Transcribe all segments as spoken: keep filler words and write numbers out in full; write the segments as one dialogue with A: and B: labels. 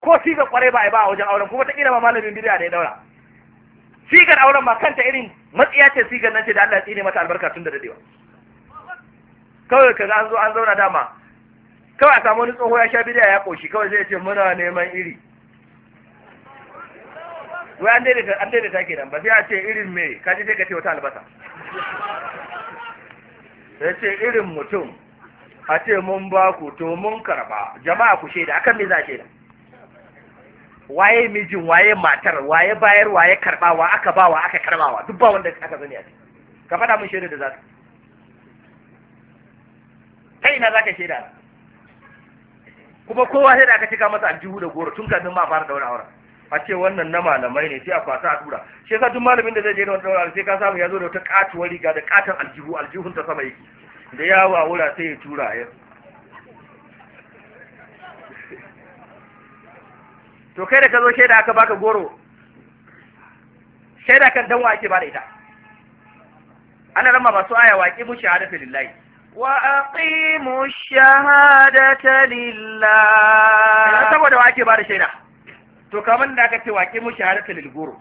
A: ko sigar kwarai ba a yi ba a wajen auren, kuma ta kila ma malamin bid'a da ya daura. Sigar auren ma kanta irin matsiya ce sigar nan ce da Allah ya tsine mata albarka tun da dadewa. Kawai kaga an zo an zauna dama, kawai a samu wani tsoho ya sha bid'a ya koshi, kawai zai ce muna neman iri. Wai an daidaita an daidaita kenan, ba sai a ce irin me, kaji sai ka ce wata albasa. Sai ce irin mutum, a ce mun ba ku to mun karba, jama'a ku shaida, akan me za a shaida? Waye mijin, waye matar, waye bayar, waye karba, wa aka ba, wa aka karbawa, duk ba wanda aka sani a ciki. Ka faɗa mun shaida da za ka. Kai ina za ka shaida? Kuma kowa sai da aka cika masa aljihu da goro tun kafin ma fara daura auren. A ce wannan na malamai ne sai a kwasa a tura. Shi yasa duk malamin da zai je da wannan daura sai ka samu ya zo da wata katuwar riga da katon aljihu, aljihun ta sama yake. Da yawo a wura sai ya tura ya. To kai da ka zo shaida aka baka goro, shaida kan danwa ake bada ita. Ana rama masu aya waƙi mu shahadatu lillahi.
B: Wa aqimu shahadata lillahi.
A: Saboda wa ake bada shaida. To kamar da aka ce waƙi mu shahadatu lil goro.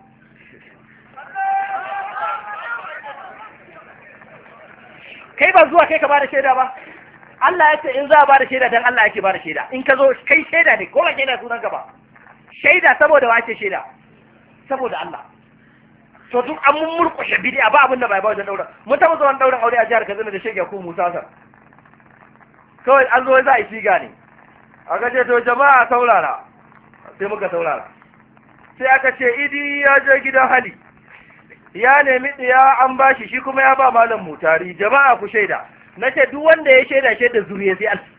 A: Kai ba zuwa kai ka bada shaida ba. Allah ya ce in za a bada shaida dan Allah yake bada shaida. In ka zo kai shaida ne ko ba shaida sunan ka ba. Shaida saboda wace shaida? Saboda Allah. To duk an mun murƙushe bid'a ba abin da bai ba wajen daura. Mun taɓa zuwa dauran aure a jihar Katsina da shege ko Musa San. Kawai an zo za a yi siga ne. Aka ce to jama'a saurara. Sai muka saurara. Sai aka ce idi ya je gidan hali. Ya nemi tsiya an bashi shi kuma ya ba malam mutari. Jama'a ku shaida. Nace duk wanda ya shaida shaida zuriya sai Allah.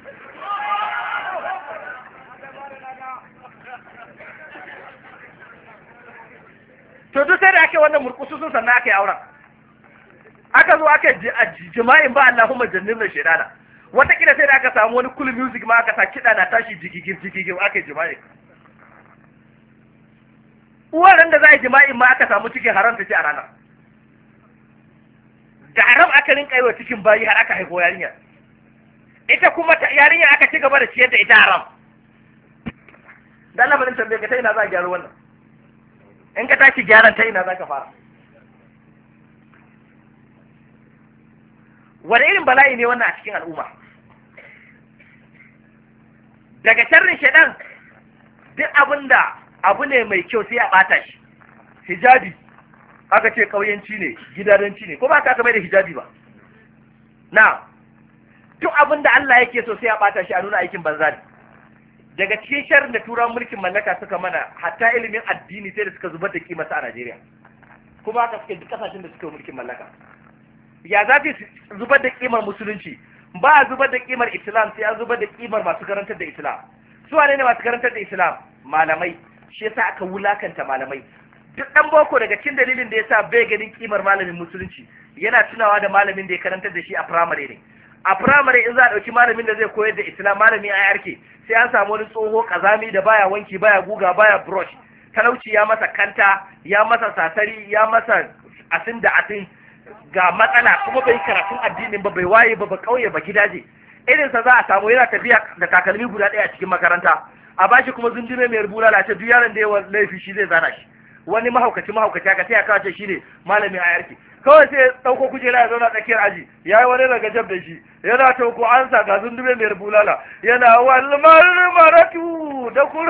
A: To duk sai da ake wannan murkusu sun sannan aka yi auren. Aka zo aka jima'in ba Allahumma jannin da shaidana. Wataƙila sai da aka samu wani cool music ma aka sa kiɗa na tashi jigigin jigigin aka yi jima'in. Uwaran da za a yi jima'in ma aka samu cikin haram ta ce a ranar. Da haram aka rinka yi wa cikin bayi har aka haifo yarinya. Ita kuma yarinya aka ci gaba da ciyar da ita haram. Dan lamarin tambaye ka ta ina za a gyara wannan. In ka tashi gyaran ta ina za ka fara. Wani irin bala'i ne wannan a cikin al'umma? Daga sharrin shaidan duk abin da abu ne mai kyau sai a ɓata shi. Hijabi aka ce ƙauyenci ne, gidadanci ne, ko ba ka mai da hijabi ba. Na, duk abin da Allah yake so sai a ɓata shi a nuna aikin banza ne. Daga cikin sharrin da turawan mulkin mallaka suka mana, hatta ilimin addini sai da suka zubar da kimarsa a Najeriya. Kuma haka suke duk kasashen da suka mulkin mallaka. Ya za su zubar da kimar musulunci? Ba a zubar da kimar Islam sai an zubar da kimar masu karantar da Islam. Su wane ne masu karantar da Islam? Malamai. Shi yasa aka wulakanta malamai. Duk dan boko daga cikin dalilin da yasa bai ganin kimar malamin musulunci, yana tunawa da malamin da ya karantar da shi a primary ne. A primary in za a ɗauki malamin da zai koyar da Islam, malami a yarke, sai an samu wani tsoho kazami da baya wanki, baya guga, baya brush. Talauci ya masa kanta, ya masa sasari, ya masa asin da asin, ga matsala kuma bai karatun addinin ba, bai waye ba, ba kauye ba gidaje. Irin sa za a samu yana tafiya da takalmi guda ɗaya a cikin makaranta, a bashi kuma zundume mai rubuta da ce duk yaron da yawa laifi shi zai zana shi. Wani mahaukaci mahaukaci haka sai ya kawo ce shi ne malamin a yarke. Kawai sai ɗauko kujera ya zauna tsakiyar aji, ya yi wani daga jab da shi, yana tauko ansa ga zundube mai rubulala, yana walmar maratu da kur.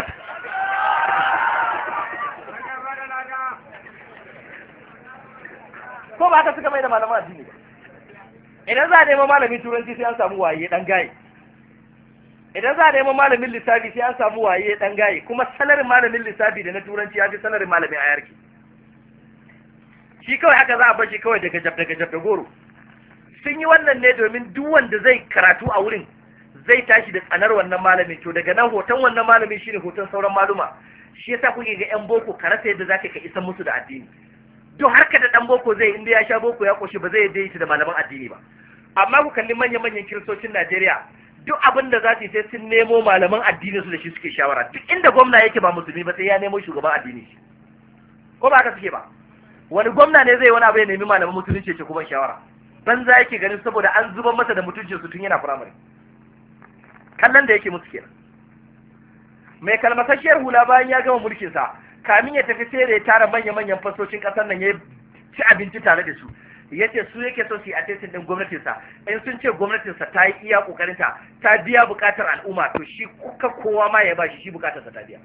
A: Ko ba haka suka mai da malaman addini ba. Idan za a nemo malamin turanci sai an samu waye ɗan gaye. Idan za a nemo malamin lissafi sai an samu waye ɗan gaye, kuma salarin malamin lissafi da na turanci ya fi salarin malamin a yarki. Shi kawai haka za a bar shi kawai daga jab daga jab da goro. Sun yi wannan ne domin duk wanda zai karatu a wurin zai tashi da tsanar wannan malamin. To daga nan hoton wannan malamin shine hoton sauran maluma. Shi yasa kuke ga yan boko ka rasa yadda zaka ka isa musu da addini. Duk harka da dan boko zai inda ya sha boko ya koshi ba zai yadda da malaman addini ba. Amma ku kalli manyan manyan kiristocin Najeriya, duk abin da za su yi sai sun nemo malaman addini su da shi suke shawara. Duk inda gwamna yake ba musulmi ba sai ya nemo shugaban addini. Ko ba haka suke ba? Wani gwamna ne zai wani abu ya nemi malaman musulunci ce kuma shawara? Banza yake ganin saboda an zubar masa da mutuncin su tun yana firamare. Kallon da yake musu kenan. mai kalmasasshiyar hula bayan ya gama mulkin sa kamin ya tafi sai da ya tara manya-manyan fasocin kasar nan ya ci abinci tare da su yace su yake so su yi attention din gwamnatin sa in sun ce gwamnatin sa ta yi iya kokarin ta ta biya bukatar al'umma to shi kuka kowa ma ya bashi shi bukatar sa ta biya.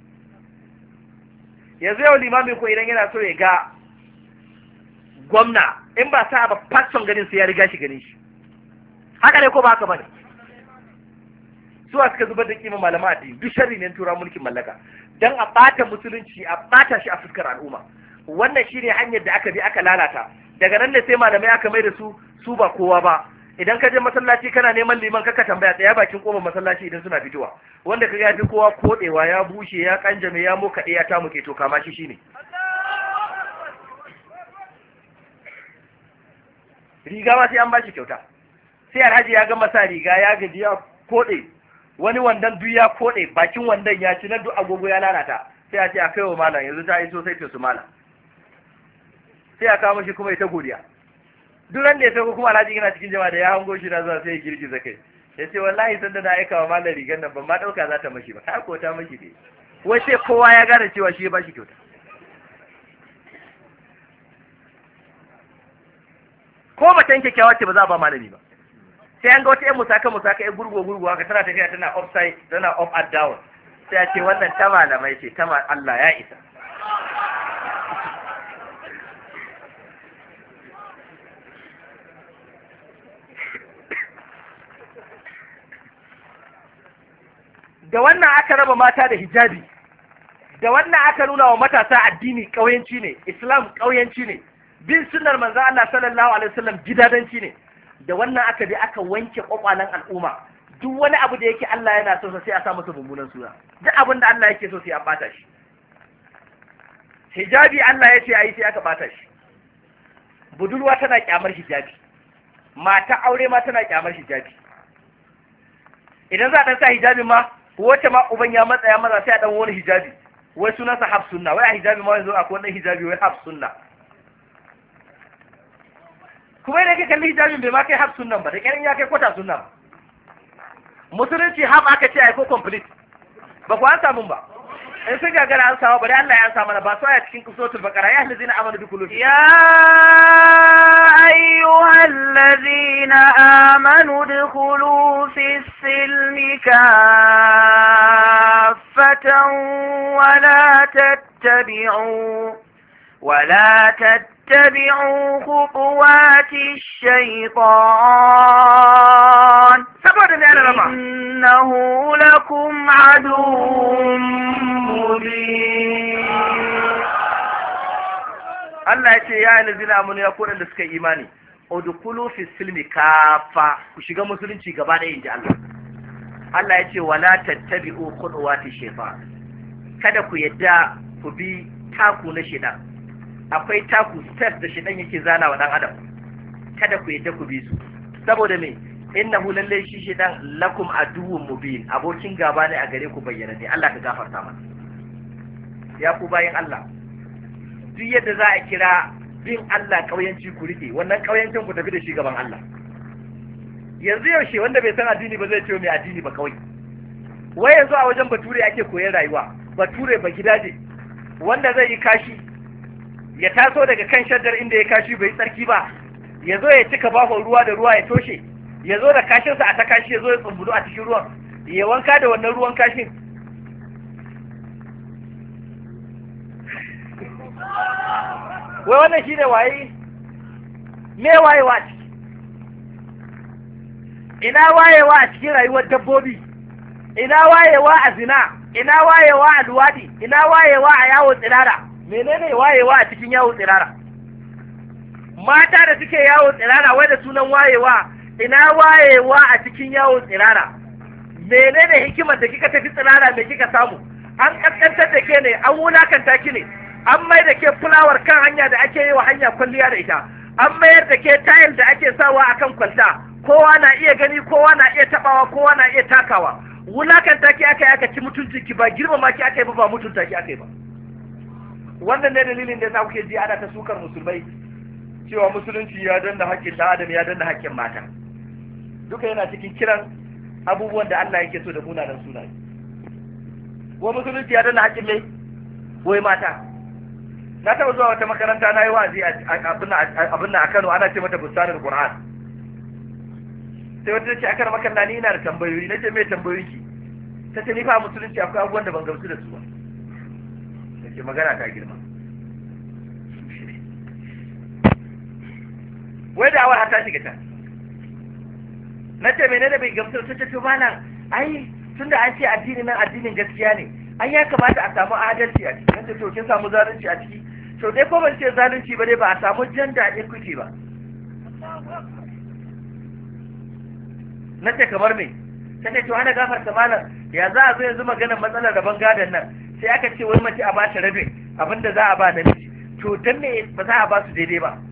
A: Yanzu yau limamin ko idan yana so ya ga gwamna in ba sa ba fasson ganin sai ya riga shi ganin shi, haka ne ko ba haka bane? Suwa suka zubar da kima malama addini duk sharri ne tura mulkin mallaka dan a bata musulunci a bata shi a fuskar al'umma. Wannan shine hanyar da aka bi aka lalata, daga nan ne sai malamai aka mai da su su ba kowa ba. Idan ka je masallaci kana neman liman kaka tambaya tsaya bakin kofar masallaci idan suna fitowa, wanda kaga ya fi kowa kodewa ya bushe ya kanjame ya mokaɗe ya tamuke to kama shi shine. Riga ma sai an bashi kyauta, sai alhaji ya gama sa riga ya gaji ya kode, wani wandan duk ya kode, bakin wandan ya ci nan duk agogo ya lalata, sai a ce a kai wa malam yanzu ta iso sai su malam, sai a kawo shi kuma ita godiya. Duk ran da ya sauko kuma alhaji yana cikin jama'a da ya hango shi na zuwa sai ya girgiza kai ya ce wallahi sanda na aika wa malam rigar nan ban ma dauka za ta mashi ba, ta ko ta mashi ne, wai sai kowa ya gane cewa shi ya bashi kyauta. Ko matan kyakkyawa ce ba za a ba malami ba, sai an ga wata yan musaka musaka yan gurgo gurgo haka tana tafiya tana upside tana up and down, sai a ce wannan ta malamai ce ta Allah ya isa. Da wannan aka raba mata da hijabi, da wannan aka nuna wa matasa addini ƙauyenci ne, Islam ƙauyenci ne, bin sunnar manzon Allah sallallahu alaihi wasallam gidadanci ne, da wannan aka bi aka wanke kwakwalen al'umma. Duk wani abu da yake Allah yana so sai a sa masa mummunan suna, duk abin da Allah yake so sai a bata shi. Hijabi Allah ya ce ayi sai aka bata shi. Budurwa tana kyamar hijabi, mata aure ma tana kyamar hijabi. Idan za a dan sa hijabi ma wace ma uban ya matsaya maza sai a dan wani hijabi, wai sunansa haf sunna, wai a hijabi ma yanzu akwai wannan hijabi wai haf sunna. Kuma idan ka kalli hijabin bai ma kai haf sunnan ba, da ƙyarin ya kai kwata sunna. Musulunci haf aka ce ai ko complete, ba ku an samu ba. In sun gagara an samu bari Allah ya an samu na ba su aya cikin suratul baqara ya allazina amanu bi qulubi
B: ya ayyuhal ladzina amanu dukhulu fis silmi kaffatan wa la tattabi'u wa la tattabi'u khutuwati shaytan
A: saboda ne ana rama
B: innahu lakum aduwwun mubin.
A: Allah ya ce ya allazina amanu ya kodan da suka imani udkhulu fi silmi kafa, ku shiga musulunci gaba ɗaya inji Allah. Allah ya ce wala tattabi'u khutuwati shaytan, kada ku yadda ku bi taku na shedan. Akwai taku steps da shedan yake zana wa dan adam, kada ku yadda ku bi su. Saboda me? Innahu lalle shi shedan lakum aduwwun mubin, abokin gaba ne a gare ku bayyana ne. Allah ka gafarta mana. Ya ku bayin Allah, duk yadda za a kira bin Allah kauyanci ku rike, wannan kauyancin ku tafi da shi gaban Allah. Yanzu yaushe wanda bai san addini ba zai ce mai addini ba kawai. Wai yanzu a wajen bature ake koyon rayuwa, bature ba gidaje wanda zai yi kashi ya taso daga kan shaddar inda ya kashi bai tsarki ba, ya zo ya cika bahon ruwa da ruwa ya toshe, ya zo da kashinsa a ta kashi ya zo ya tsumbudu a cikin ruwan, ya wanka da wannan ruwan kashin. Wai wannan shi ne waye? Me wayewa a ciki? Ina wayewa a cikin rayuwar dabbobi? Ina wayewa a zina? Ina wayewa a luwadi? Ina wayewa a yawo tsirara? Menene wayewa a cikin yawo tsirara? Mata da suke yawo tsirara wai da sunan wayewa, ina wayewa a cikin yawo tsirara? Menene hikimar da kika tafi tsirara me kika samu? An kaskantar da ke ne, an wulakanta ki ne, an mai da ke fulawar kan hanya da ake yi wa hanya kwalliya da ita, an mayar da ke tayil da ake sawa akan kwalta, kowa na iya gani, kowa na iya tabawa, kowa na iya takawa. Wulakanta ki aka yi aka ci mutunci ki ba, girmama ki aka yi ba, ba mutunta ki aka yi ba. Wannan ne dalilin da yasa kuke ji ana ta sukar musulmai cewa musulunci ya danna haƙƙin ɗan adam, ya danna haƙƙin mata. Duka yana cikin kiran abubuwan da Allah yake so da munanan sunaye. wa musulunci ya danna haƙƙin mai wai mata. Na taɓa zuwa wata makaranta na yi wa'azi abin a Kano ana ce mata bustanin Qur'an. Sai wata ce akar makalla ni ina da tambayoyi, na ce mai tambayoyinki. Ta ce ni fa musulunci akwai abubuwan da ban gamsu da su ba. Ta ce magana ta girma. Wai da awar ta shiga ta. Na ce menene bai gamsu ta ce to malam ai tunda an ce addinin nan addinin gaskiya ne. An ya kamata a samu adalci a ciki. Na ce to kin samu zalunci a ciki. To dai ko ban ce zalunci ba dai ba a samu gender equity ba. Na ce kamar me? Ta ce to ana gafarta malam ya za a zo yanzu maganar matsalar rabon gadon nan sai aka ce wai mace a ba ta rabin abinda za a ba namiji. To dan me ba za a ba su daidai ba?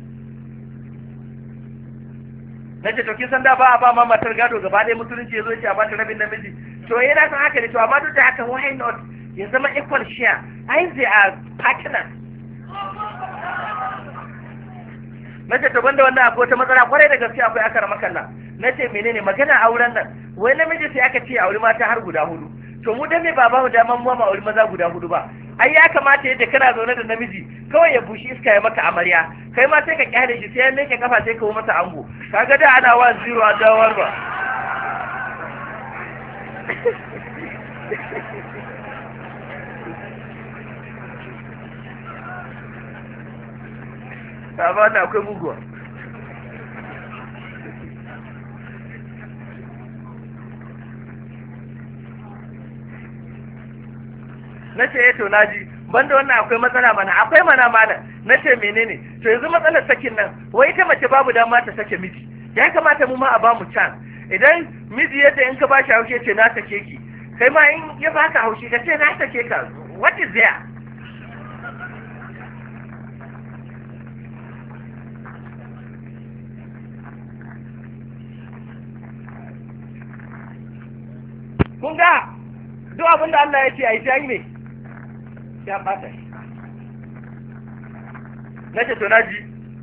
A: Na ce to kin san da ba a ba ma matar gado gaba ɗaya musulunci ya zo ya ce a ba ta rabin namiji. To yana san haka ne to amma duk da haka why not ya zama equal share? Ai they are partners. Na ce to banda wannan akwai wata matsala kwarai da gaske akwai akar makalla. Na ce menene magana auren nan wai namiji sai aka ce auri mata har guda hudu. To mu dan me ba ba mu daman mu ma auri maza guda hudu ba. Ai ya kamata yadda kana zaune da namiji kawai ya bushi iska ya maka amarya kai ma sai ka kyale shi sai ya meke kafa sai ka wo masa ango kaga da ana wa zero a dawar ba. Ta ba ta akwai muguwa. Na ce ya to naji banda wannan akwai matsala mana akwai mana mana na ce menene to yanzu matsalar sakin nan wai ita mace babu dama ta sake miji ya kamata mu ma a ba mu can idan miji yadda in ka ba shi haushi ce na sake ki kai ma in ya baka haushi ka ce na sake ka what is there? kun ga duk abin da Allah ya ce a yi sai ne ya bata shi. Na ce to na ji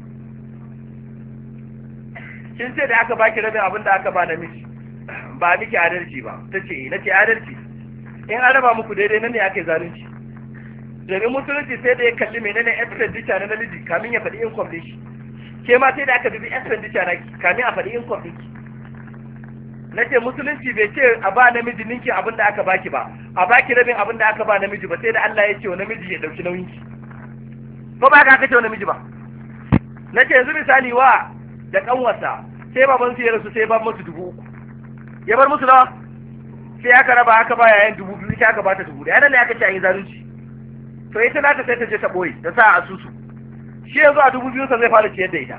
A: kin ce da aka baki rabin abin da aka ba namiji ba miki adalci ba. Ta ce na ce adalci in an raba muku daidai nan ne aka yi zalunci domin musulunci sai da ya kalli menene expenditure na namiji kamin ya faɗi income ɗin shi ke ma sai da aka dubi expenditure na kamin a faɗi income ɗin ki. Na ce musulunci bai ce a ba namiji ninki abin da aka baki ba a baki rabin abin da aka ba namiji ba sai da Allah ya ce wa namiji ya dauki nauyin ki ko ba ka aka ce wa namiji ba. Na ce yanzu misali wa da kanwarsa sai baban su ya rasu sai ba musu dubu uku ya bar musu nawa sai aka raba aka ba yayan dubu biyu ita aka ba ta dubu da yana ne aka ce a yi zalunci to ita za ta sai ta je ta boye ta sa a asusu shi yanzu a dubu biyu sa zai fara ciyar da ita.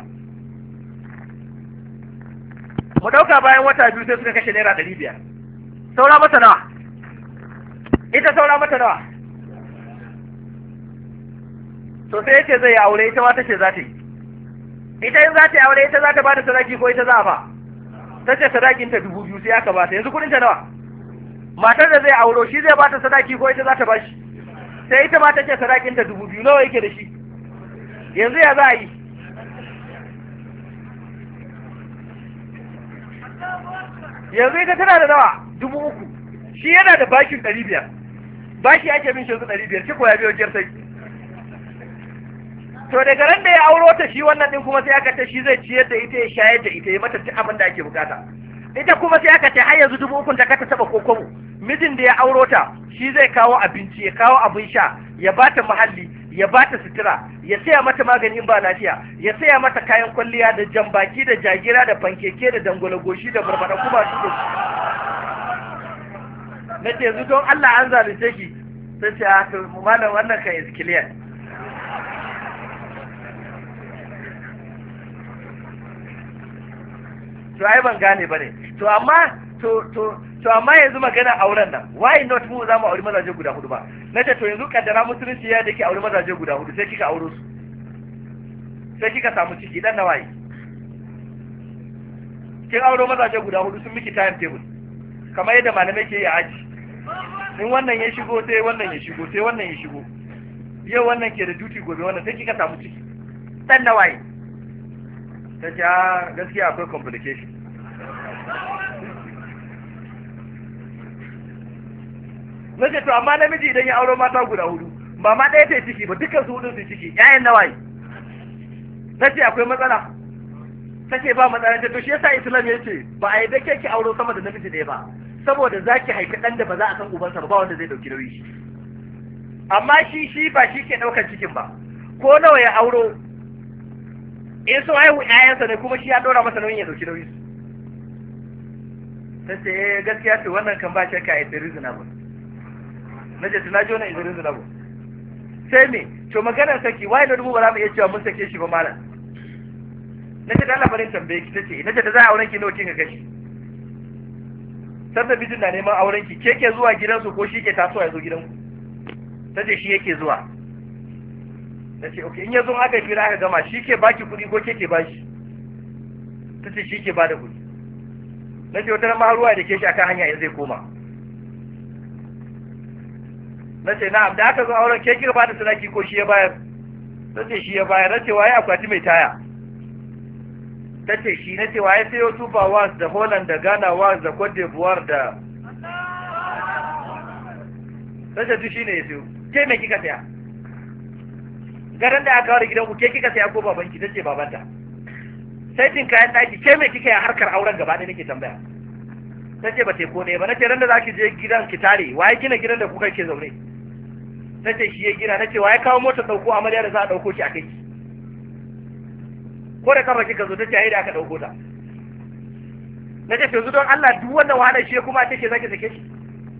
A: Mu ɗauka bayan wata biyu sai suka kashe naira ɗari biyar saura mata nawa ita saura mata nawa to sai yace zai yi aure ita ma tace za ta yi ita in za ta yi aure ita za ta bada sadaki ko ita za a ba tace sadakin ta dubu biyu sai aka bata yanzu kudin ta nawa matar da zai auro shi zai bata sadaki ko ita za ta bashi sai ita ma tace sadakin ta dubu biyu nawa yake da shi yanzu ya za a yi yanzu ita tana da nawa dubu uku shi yana da bashin ɗari biyar bashi ake bin shi yanzu ɗari biyar ko ya biyo jiyar sai to daga ran da ya auro ta shi wannan din kuma sai aka ce shi zai ciyar da ita ya shayar da ita ya mata duk abin da ake bukata ita kuma sai aka ce har yanzu dubu ukun ta ka ta taba kokobo mijin da ya auro ta shi zai kawo abinci ya kawo abin sha ya bata muhalli ya bata sutura ya saya mata magani in ba lafiya ya saya mata kayan kwalliya da jambaki da jagira da fankeke da dangwala goshi da barbada kuma su na ce yanzu don Allah an zalunce ki sai ce a to malam wannan kan is clear to ai ban gane bane to amma to to to amma yanzu magana auren nan why not mu za mu auri mazaje guda hudu ba nace to yanzu kaddara musulunci ya dake auri mazaje guda hudu sai kika auro su sai kika samu ciki dan nawayi kin auro mazaje guda hudu sun miki time table kamar yadda malamai ke yi a aji in wannan ya shigo sai wannan ya shigo sai wannan ya shigo yau wannan ke da duty gobe wannan sai kika samu ciki dan nawayi ta ce a gaskiya akwai complication na ce to amma namiji idan ya auro mata guda hudu ba ma ɗaya ta ciki ba dukkan su hudu su ciki ƴaƴan nawaye na ce akwai matsala ta ce ba matsala ta to shi yasa islam ya ce ba a yi da ke ki auro sama da namiji ɗaya ba saboda za ki haifi ɗan da ba za a san ubansa ba ba wanda zai ɗauki nauyi shi amma shi shi ba shi ke ɗaukar cikin ba ko nawa ya auro in so haihu ƴaƴansa ne kuma shi ya ɗora masa nauyin ya ɗauki nauyi ta ce eh gaskiya to wannan kan ba shakka is reasonable na ce tuna ji wannan is reasonable sai me to maganar saki wai da dubu ba za mu iya cewa mun sake shi ba malam na ce da Allah barin tambaye ki tace na ce da za a auren ki nawa kika gashi sanda bijin na neman auren ki ke ke zuwa gidansu ko shi ke tasowa ya zo gidanku tace shi yake zuwa nace okay in yazo aka fira aka gama shi ke baki kuɗi ko ke ke bashi tace shi ke bada kuɗi nace wata ma ruwa da ke shi akan hanya in zai koma nace na'am da aka zo auren ke kika bada sadaki ko shi ya bayar tace shi ya bayar nace waye akwati mai taya tace shi nace waye sayo Super Wars da Holland da Ghana Wars da Cote d'Ivoire da tace duk shine ya sayo ke me kika saya garan da aka ware gidanku ke kika saya ko babanki tace babanta sai tin kayan daki ke me kika yi harkar auren gaba ɗaya nake tambaya tace ba te ko ne ba nace ran da zaki je gidan ki tare waye gina gidan da kuka ke zaune tace shi ya gina nace waye kawo motar dauko amarya da za a dauko ki akai ko da kafa kika zo tace ai da aka dauko ta nace to yanzu don Allah duk wannan wahalar shi kuma take zaki sake shi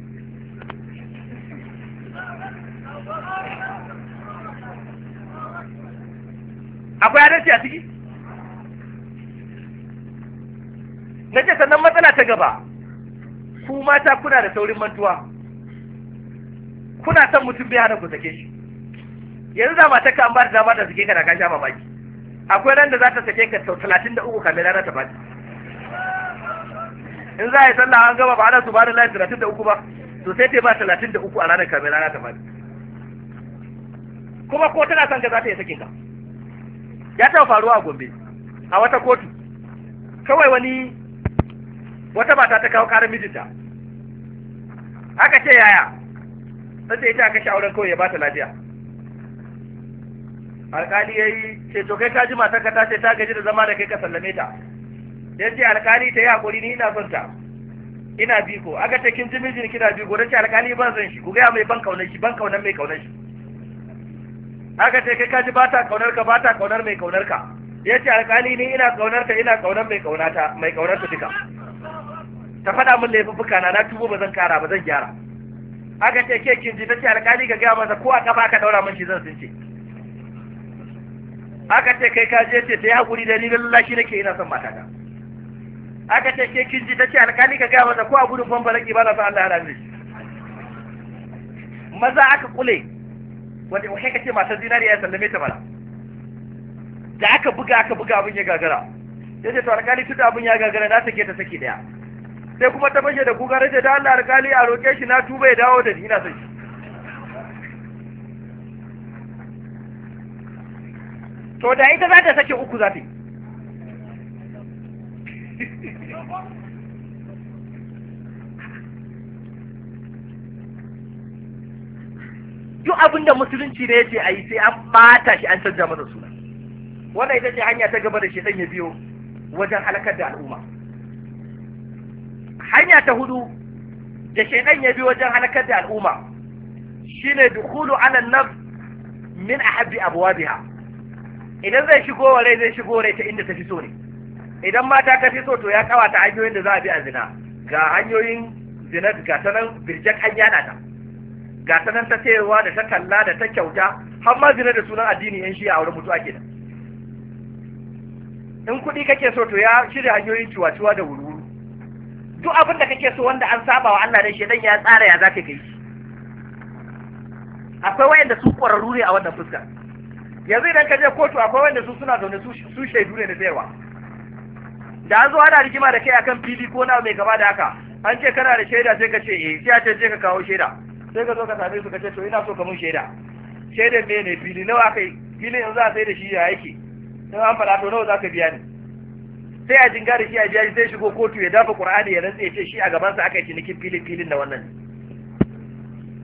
A: akwai adalci a ciki nace sannan matsala ta gaba ku mata kuna da saurin mantuwa kuna son mutum bai hana ku sake shi yanzu da mata ka an ba ta dama da sake ka da ka sha mamaki akwai ran da za ta sake ka sau talatin da uku kamar rana ta fadi in za a yi sallah an gama ba ana su ba da layi talatin da uku ba to sai ta ba talatin da uku a ranar kamar rana ta fadi kuma ko tana son ka za ta yi sakin ka ya taɓa faruwa a Gombe a wata kotu kawai wani wata mata ta kawo karar mijinta aka ce yaya sai ita aka sha auren kawai ya ba ta lafiya alƙali ya yi ce to kai ka ji matar ka ta ce ta gaji da zama da kai ka sallame ta ya ce alƙali ta yi haƙuri ni ina son ta ina biko aka ce kin ji mijin kina biko don ce alƙali ban son shi ku gaya mai ban kaunar shi ban kaunar mai kaunar shi aka ce kai ka ji ba ta kaunar ka ba ta kaunar mai kaunar ka ya ce alƙali ni ina kaunar ta ina kaunar mai kaunata mai kaunar ta duka ta faɗa min laifuffuka na na tubo ba zan kara ba zan gyara aka ce ke kin ji ta ce alƙali ka gaya masa ko a kafa aka daura min shi zan sunce aka ce kai ka je ce ta yi haƙuri da ni lallashi nake ina son matata aka ce ke kin ji ta ce alƙali ka gaya masa ko a gudun bambalaki ba na son Allah ya rame shi maza aka kule wanda wahai ka ce matar zinariya ya sallame ta mana da aka buga aka buga abin ya gagara ya ce to alƙali tun da abin ya gagara na sake ta saki daya sai kuma ta fashe da kuka race ta Allah alƙali a roƙe shi na tuba ya dawo da ni ina son shi to da ita za ta sake uku za ta yi duk abin da musulunci ne ya ce a yi sai an bata shi an canza masa suna wannan ita ce hanya ta gaba da shedan ya biyo wajen halakar da al'umma hanya ta hudu da shedan ya biyo wajen halakar da al'umma shine dukhulu ala nafs min ahabbi abwabiha idan zai shigo wa rai zai shigo wa rai ta inda ta fi so ne idan mata ta fi so to ya kawata hanyoyin da za a bi a zina ga hanyoyin zina ga ta nan birjak an yada ta ga ta nan ta sayarwa da ta kalla da ta kyauta har ma zina da sunan addini yan shi a wurin mutu ake da in kuɗi kake so to ya shirya hanyoyin ciwa-ciwa da wuri-wuri duk abin da kake so wanda an saba wa Allah da shedan ya tsara ya zaka kai akwai wayanda su ƙwararru ne a wannan fuska yanzu idan ka je kotu akwai wanda su suna zaune su shaidu ne na sayarwa da an zo ana rigima da kai akan fili ko na mai gaba da haka an ce kana da shaida sai ka ce eh sai a ce je ka kawo shaida sai ka zo ka same su ka ce to ina so ka mun shaida shaidan me ne fili nawa kai filin yanzu a sai da shi ya yake sai an faɗa to nawa za ka biya ni sai a jinga da shi a biya shi sai shigo kotu ya dafa qur'ani ya rantsa ya ce shi a gaban sa aka yi cinikin filin filin da wannan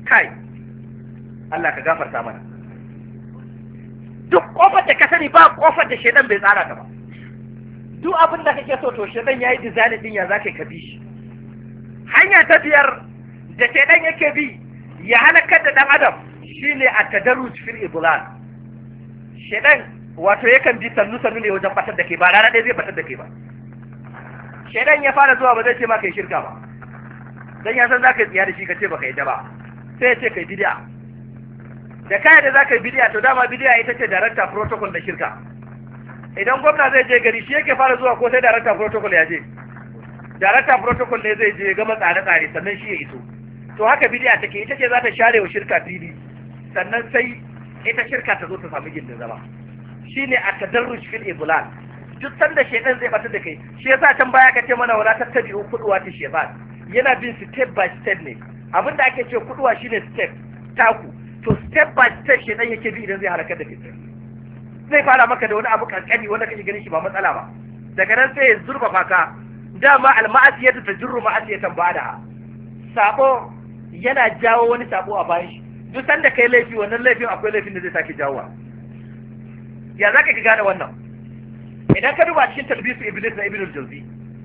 A: kai Allah ka gafarta mana. Duk kofar da ka sani ba kofar da shedan bai tsara ta ba. Duk abin da kake so to shedan yayi design din ya zaka ka bi shi. Hanya ta biyar da shedan yake bi ya halakar da dan adam shine at-tadarruj fil idlal. Shedan wato yakan bi sannu sannu ne wajen batar da kai ba rana ɗaya zai batar da kai ba. Shedan ya fara zuwa ba zai ce ma kai shirka ba. Dan ya san zaka yi tsiya da shi kace baka yi da ba. Sai ya ce kai bid'a. Da kai da zaka yi bid'a to dama bid'a ita ce director protocol da shirka. Idan gwamna zai je gari shi yake fara zuwa ko sai director protocol ya je. Director protocol ne zai je gama tsare-tsare sannan shi ya iso. To haka bid'a take ita ce za ta share wa shirka fili sannan sai ita shirka ta zo ta samu gindin zama. Shine at-tadarruj fil iblal. Duk sanda shedan zai bata da kai shi yasa can baya ka ce mana wala tattabi'u kuduwa ta shedan. Yana bin step by step ne. Abinda ake ce kuduwa shine step taku. To step by step shedan yake bi idan zai halaka da kai. Zai fara maka da wani abu kankani wanda kake ganin shi ba matsala ba. Daga nan sai ya zurfafa ka. Dama al-ma'asiyatu tajurru ma'asiyatan ba'daha. Sabo yana jawo wani sabo a bayan shi. Duk sanda kai laifi wannan laifin akwai laifin da zai sake jawowa. Ya zaka ki gane wannan? Idan ka duba cikin talbisu iblis na ibn al-jawzi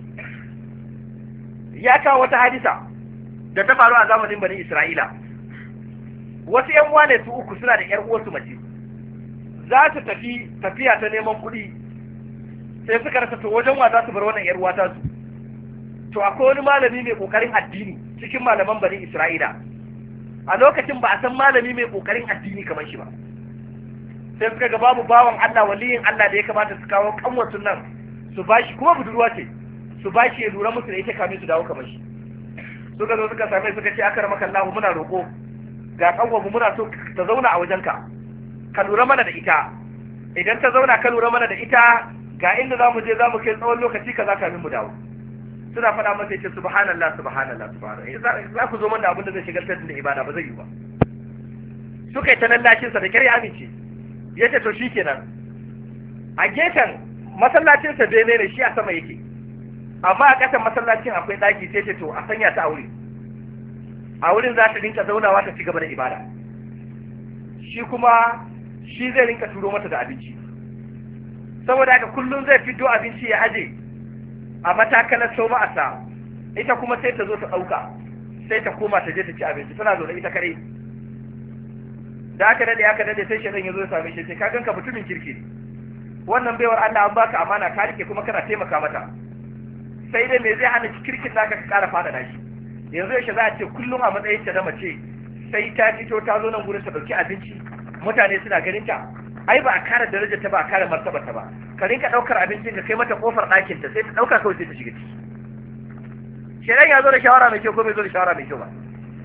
A: ya kawo wata hadisa da ta faru a zamanin bani Isra'ila. Wasu ƴan uwa ne su uku suna da ƴar uwarsu mace. Za su tafi tafiya ta neman kuɗi sai suka rasa to wajen wa za su bar wannan ƴar uwa ta su. To akwai wani malami mai kokarin addini cikin malaman bani Isra'ila. A lokacin ba a san malami mai kokarin addini kamar shi ba. Sai suka ga babu bawan Allah waliyin Allah da ya kamata su kawo kanwatun nan su bashi kuma budurwa ce su bashi ya lura musu da ita kamin su dawo kamar shi. Suka zo suka same suka ce aka maka Allah muna roƙo ga kanwarmu muna so ta zauna a wajenka ka lura mana da ita idan ta zauna ka lura mana da ita ga inda zamu je zamu kai tsawon lokaci kaza kamin mu dawo. Suna faɗa masa yace subhanallah subhanallah subhanallah za ku zo mana abin da zai shigaltar da ibada ba zai yi ba. Suka yi ta lallashin sa da kyar ya amince. Yace to shikenan a gefen masallacin sa bene ne shi a sama yake amma a ƙasan masallacin akwai daki sai ce to a sanya ta aure a wurin za ta rinka zaunawa ta ci gaba da ibada shi kuma shi zai rinka turo mata da abinci saboda haka kullum zai fito abinci ya aje a matakalar sau ma'asa ita kuma sai ta zo ta ɗauka sai ta koma ta je ta ci abinci tana zaune ita kare da aka dade aka dade sai shedan yazo ya same shi sai ka ganka mutumin kirki wannan baiwar Allah an baka amana ka rike kuma kana taimaka mata sai dai me zai hana kirkin naka ka kara fada shi yanzu yaushe za a ce kullum a matsayin ta da mace sai ta fito ta zo nan gurin ta dauki abinci mutane suna ganin ta ai ba a kara darajar ta ba a kara martaba ta ba ka rinka daukar abincin ka kai mata kofar ɗakin ta sai ta dauka kawai sai ta shiga ciki shedan ya zo da shawara mai kyau ko bai zo da shawara mai kyau ba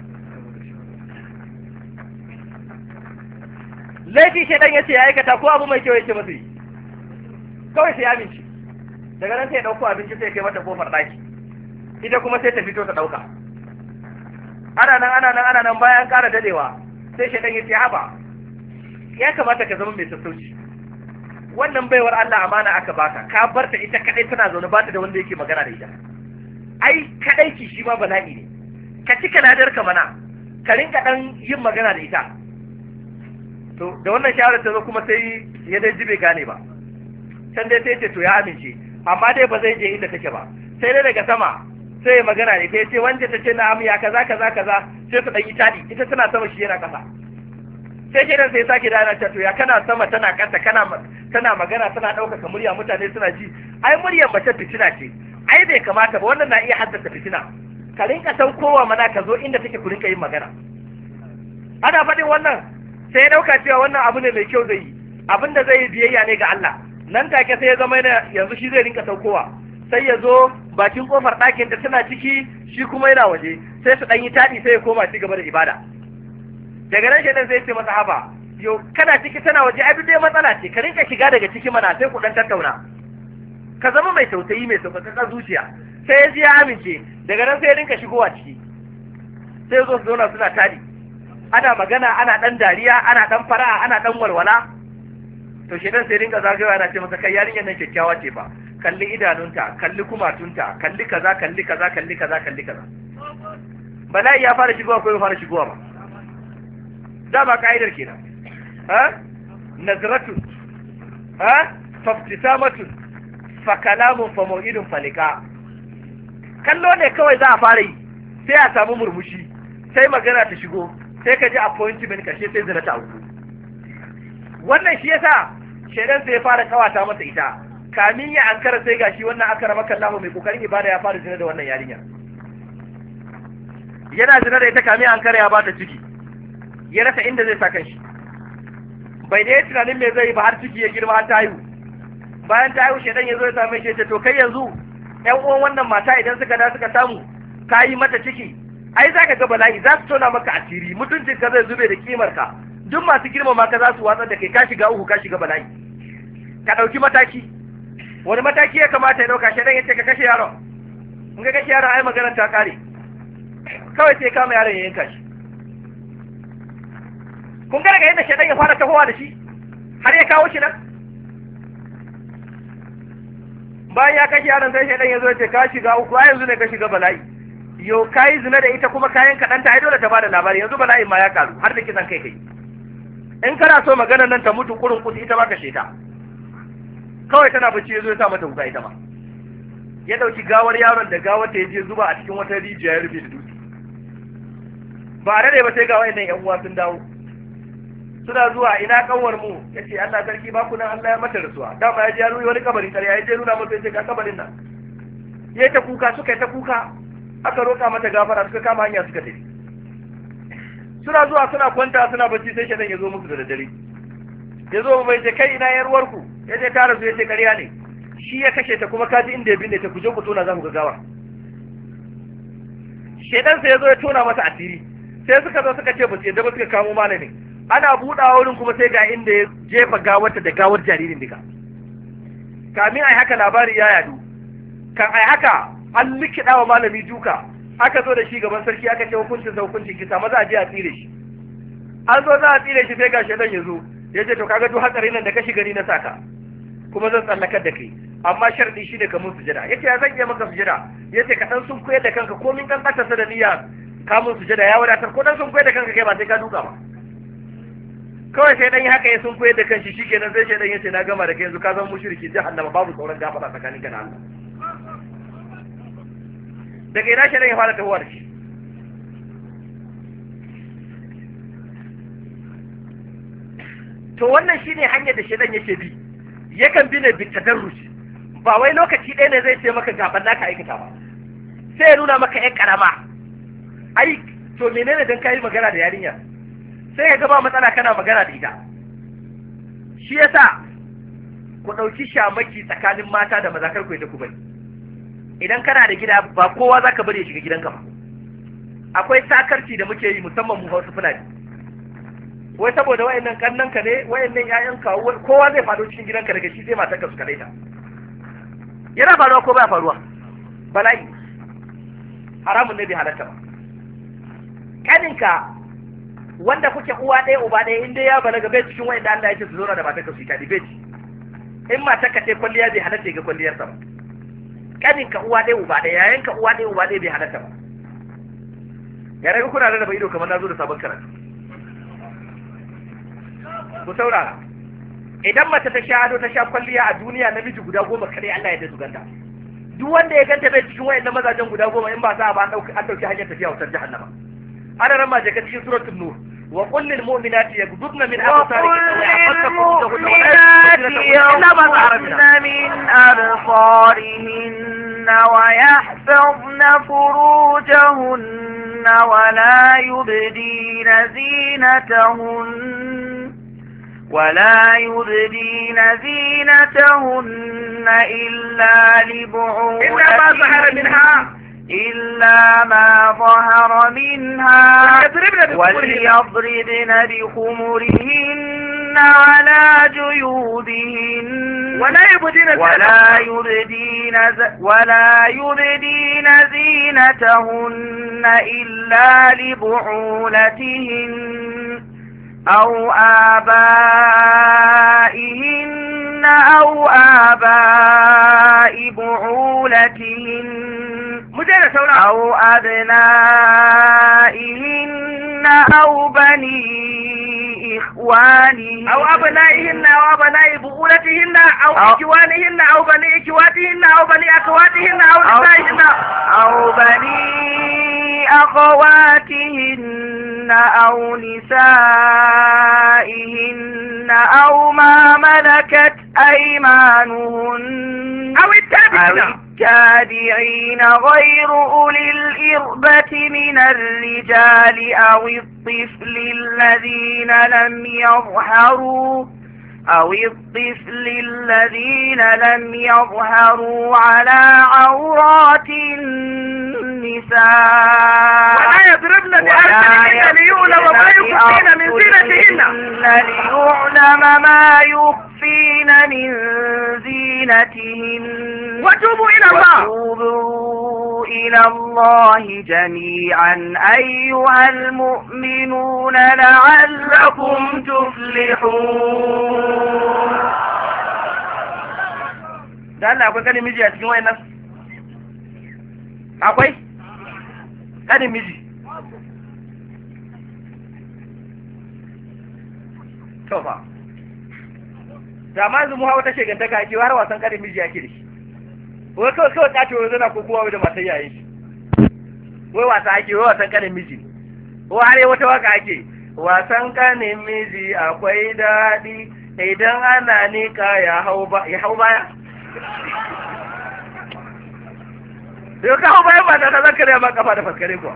A: laifi shaidan ya ce ya aikata ko abu mai kyau ya ce masu yi kawai sai ya amince daga nan sai ya ɗauko abinci sai ya kai mata kofar ɗaki ita kuma sai ta fito ta ɗauka ana nan ana nan ana nan bayan ƙara dadewa sai shaidan ya ce haba ya kamata ka zama mai sassauci wannan baiwar Allah amana aka baka ka barta ita kadai tana zaune ba ta da wanda yake magana da ita ai kadai ki shi ma bala'i ne ka cika ladar ka mana ka rinka dan yin magana da ita to da wannan shawarar ta zo kuma sai ya dai jibe gane ba can dai sai ce to ya amince amma dai ba zai je inda take ba sai dai daga sama sai ya magana ne sai ce wanda ta ce na amu ya kaza kaza kaza sai su dan yi tadi ita tana sama shi yana kasa sai ke dan sai sake da ana ce to ya kana sama tana kasa kana tana magana tana ɗaukaka murya mutane suna ji ai muryar mace fitina ce ai bai kamata ba wannan na iya haddasa fitina ka rinka saukowa mana ka zo inda take ku rinka yin magana ana faɗin wannan sai ya dauka cewa wannan abu ne mai kyau zai yi abin da zai yi biyayya ne ga Allah nan take sai ya zama yana yanzu shi zai rinka saukowa sai ya zo bakin kofar ɗakin da tana ciki shi kuma yana waje sai su ɗan yi taɗi sai ya koma ci gaba da ibada daga nan shaidan sai ce masa haba yo kana ciki tana waje ai dai matsala ce ka rinka shiga daga ciki mana sai ku dan tattauna ka zama mai tausayi mai sauƙaƙƙar zuciya sai ya ji ya amince daga nan sai ya rinka shigowa ciki sai zo su zauna suna taɗi ana magana ana dan dariya ana dan fara'a ana dan walwala to shedan sai rinka zagayowa yana ce masa kai yarinyar nan kyakkyawa ce fa kalli idanunta kalli kumatunta kalli kaza kalli kaza kalli kaza kalli kaza bala'i ya fara shigowa ko ya fara shigowa ba dama ka'idar kenan ha nazratun ha faftisamatun fa kalamun fa mau'idun falika. kallo ne kawai za a fara yi sai a samu murmushi sai magana ta shigo sai ka ji appointment kashe sai zina ta auku. wannan shi yasa shedan sai ya fara kawata masa ita kamin ya ankara sai gashi wannan akara maka Allah mai kokarin ibada ya fara zina da wannan yarinya. yana zina da ita kamin ankara ya bata ciki ya rasa inda zai sa kanshi bai da tunanin me zai ba har ciki ya girma har ta haihu. bayan ta haihu shedan ya zo ya same shi ya ce to kai yanzu ƴan uwan wannan mata idan suka da suka samu ka yi mata ciki ai za ka ga bala'i za su tona maka asiri mutuncin ka zai zube da kimar ka duk masu girmama ka za su watsar da kai ka shiga uku ka shiga bala'i ka ɗauki mataki. wani mataki ya kamata ya ɗauka shedan ya ce ka kashe yaron in ka kashe yaron ai maganar ta kare kawai sai kama yaron ya yanka shi. kun ga daga yadda shedan ya fara tahowa da shi har ya kawo shi nan. bayan ya kashe yaron sai shedan ya zo ya ce ka shiga uku a yanzu ne ka shiga bala'i. yo kai zina da ita kuma kayan kaɗan ta ai dole ta bada labari yanzu bala'in ma ya karu har da kisan kai kai. in kana so maganar nan ta mutu kurun kuti ita ma kashe ta kawai tana bacci ya zo ya sa mata wuka ita ma ya dauki gawar yaron da gawar ta ya je zuba a cikin wata rijiya ya rufe da dutse. ba a dade ba sai ga wayannan yan uwa sun dawo suna zuwa ina kanwar mu yace Allah sarki ba ku nan Allah ya mata rasuwa dama ya je ya nuna wani kabarin ƙarya ya je nuna masa yace ga kabarin nan yayi ta kuka suka yi ta kuka aka roƙa mata gafara suka kama hanya suka tafi. suna zuwa suna kwanta suna bacci sai shedan ya zo musu da daddare ya zo bai ce kai ina yar uwarku ya je ta rasu yace ƙarya ne shi ya kashe ta kuma kaji inda ya binne ta ku je ku tona za ku ga gawar. shedan sai ya zo ya tona masa asiri sai suka zo suka ce ba su yadda ba suka kamo malamin ana buɗawa wurin kuma sai ga inda ya jefa gawarta da gawar jaririn duka. kamin ai haka labari ya yadu kan ai haka an likida wa malami duka aka zo da shi gaban sarki aka ce hukuncin sa hukuncin kisa maza a je a tsire shi. an zo za a tsire shi sai ga shedan ya zo ya ce to kaga duk hatsarin nan da ka shiga ni na saka kuma zan tsallakar da kai amma sharɗi shi ne ka mun sujada yace ya zan iya maka sujada yace ka dan sun koyar da kanka komin kan kasa da niyya ka mun sujada ya wadatar ko dan sun koyar da kanka kai ba sai ka duka ba. kawai sai dan yi haka ya sun koyar da kanshi shikenan sai shedan yace na gama da kai yanzu ka zama mushriki jahannama babu sauran gafara tsakanin ka da Allah. daga ina shedan ya fara tahowa da shi to wannan shine hanyar da shedan yake bi yakan bi ne bitadarruj ba wai lokaci ɗaya ne zai ce maka gaban naka aikata ba sai ya nuna maka ƴan karama ai to menene dan kai magana da yarinya sai ka ga ba matsala kana magana da ita. shi yasa ku ɗauki shamaki tsakanin mata da maza kar ku yi da ku bari. idan kana da gida ba kowa zaka bari ya shiga gidanka ba. akwai sakarci da muke yi musamman mu Hausa Fulani wai saboda wayannan kannanka ne wayannan ƴaƴanka kowa zai faɗo cikin gidanka daga shi sai matarka su kadaita. yana faruwa ko ba faruwa? bala'i haramun ne bai halatta ba. kaninka wanda kuke uwa ɗaya uba ɗaya in dai ya balaga bai cikin wayanda Allah ya ce su zauna da matarka su yi tadi bai ci. in matarka ce kwalliya bai halatta ga kwalliyarsa ba. kaninka uwa ɗaya uba ɗaya yayanka uwa ɗaya uba ɗaya bai halatta ba. ya raga kuna da ido kamar na zo da sabon karatu. ku saurara idan mace ta sha ado ta sha kwalliya a duniya namiji guda goma kare Allah ya da su ganta. duk wanda ya ganta bai cikin wayannan mazajen guda goma in ba sa ba an dauki an dauki hanyar tafiya wutar jahannama. ana ran ma je ka cikin suratul nur wa qul lil mu'minati yaghdudna min absarihinna wa yahfazna furujahunna wa la yubdina zinatahunna ولا يبدين زينتهن إلا لبعولتهن إلا ما ظهر منها وليضربن بخمرهن على جيوبهن ولا يبدين ولا يبدين ولا يبدين زينتهن إلا لبعولتهن أو آبائهن أو آباء بعولتهن أو أبنائهن أو بني
B: إخوانهن
A: أو أبنائهن أو أبناء بؤولتهن أو
B: أو-
A: إخوانهن أو بني إخواتهن أو بني أخواتهن أو
B: أو,
A: نسائهن
B: أو بني أخواتهن أو نسائهن أو ما ملكت أيمانهن
A: أو التابعين
B: أو التابعين غير أولي الإربة من الرجال أو الطفل الذين لم يظهروا أو الطفل الذين لم يظهروا على عورات النساء
A: ولا يضربن بأرجلهن ليعلم ما يخفين من زينتهن
B: ليعلم ما يخفين من زينتهن
A: وتوبوا إلى الله
B: وتوبوا إلى الله جميعا أيها المؤمنون لعلكم تفلحون.
A: da Allah akwai kanin miji a cikin wayannan akwai kanin miji to fa da ma yanzu mu hawa ta shegantaka ake har wasan kanin miji ake da shi wai kawai kawai ta ce wai zana ko kowa da matan yayin shi wai wasa ake wai wasan kanin miji wai har wata waka ake wasan kanin miji akwai daɗi idan ana nika ya hau baya yau ka hau bayan ba ta zan kare ma kafa da faskare kuwa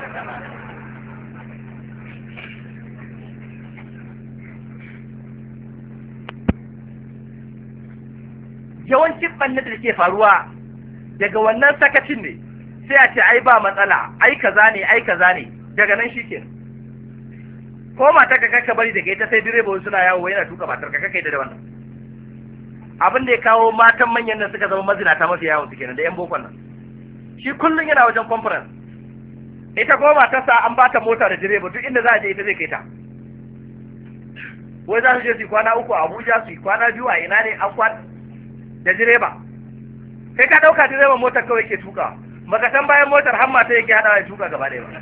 A: yawancin ɓanna da ke faruwa daga wannan sakacin ne sai a ce ai ba matsala ai kaza ne ai kaza ne daga nan shi ke ko mata ka kakka bari daga ita sai direba suna yawo yana tuka matar ka kakka ita da wannan abin da ya kawo matan manyan nan suka zama mazinata masu yawon su kenan da yan bokon nan shi kullum yana wajen conference ita ko matarsa an ba ta mota da direba duk inda za a je ita zai kai ta wai za su je su yi kwana uku a Abuja su yi kwana biyu a ina ne an kwana da direba kai ka dauka direban motar kawai ke tuka maka san bayan motar har mata yake hada da tuka gaba ɗaya ba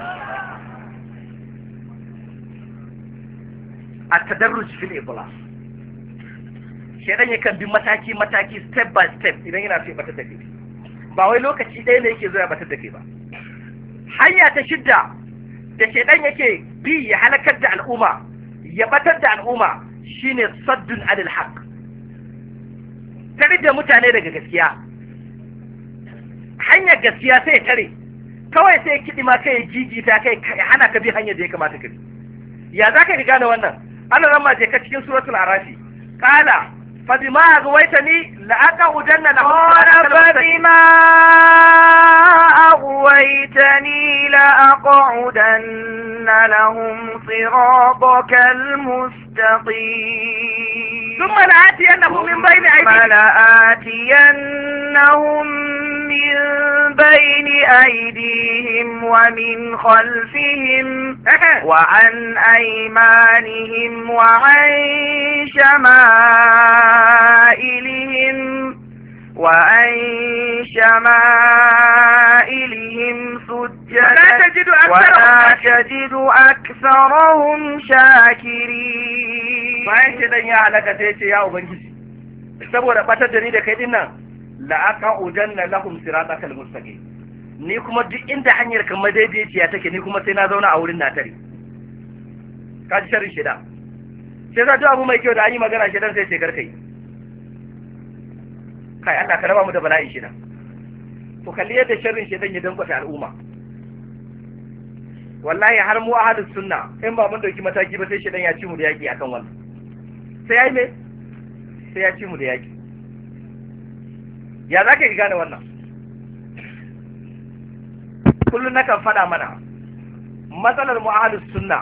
A: a tadarruj fil ibla shedan yakan bi mataki mataki step by step idan yana so ya batar da kai ba wai lokaci ɗaya ne yake zo ya batar da kai ba hanya ta shidda da shedan yake bi ya halakar da al'umma ya batar da al'umma shine saddun anil haqq tare da mutane daga gaskiya hanyar gaskiya sai tare kawai sai kiɗi ma kai jijita kai hana ka bi hanyar da ya kamata ka bi ya za ka gane wannan ana rama je ka cikin suratul arafi qala fa bima aghwaytani la aqudanna lahum
B: قال فبما أغويتني لأقعدن لهم صراطك المستقيم
A: ثم لآتينهم من بين
B: ثم
A: أيديهم
B: لآتينهم من بين أيديهم ومن خلفهم وعن أيمانهم وعن شمائلهم وعن شمائلهم سجدا
A: ولا تجد أكثرهم
B: ولا تجد أكثرهم شاكرين.
A: bayan ce dan ya halaka sai ce ya ubangiji saboda batar da ni da kai dinnan la aqudanna lahum siratakal mustaqim ni kuma duk inda hanyar kan madaidaiciya take ni kuma sai na zauna a wurin natare ka ji sharri shida sai za duk abu mai kyau da an yi magana shidan sai ce karkai kai Allah ka raba mu da bala'i shida to kalli yadda sharrin shidan ya dankwata al'umma wallahi har mu ahlus sunna in ba mun dauki mataki ba sai shidan ya ci mu da yaki akan wannan sai ya yi mai sai ya ci mu da yaƙi ya za ka yi gane wannan kullum na kan faɗa mana matsalar mu'ahalus sunna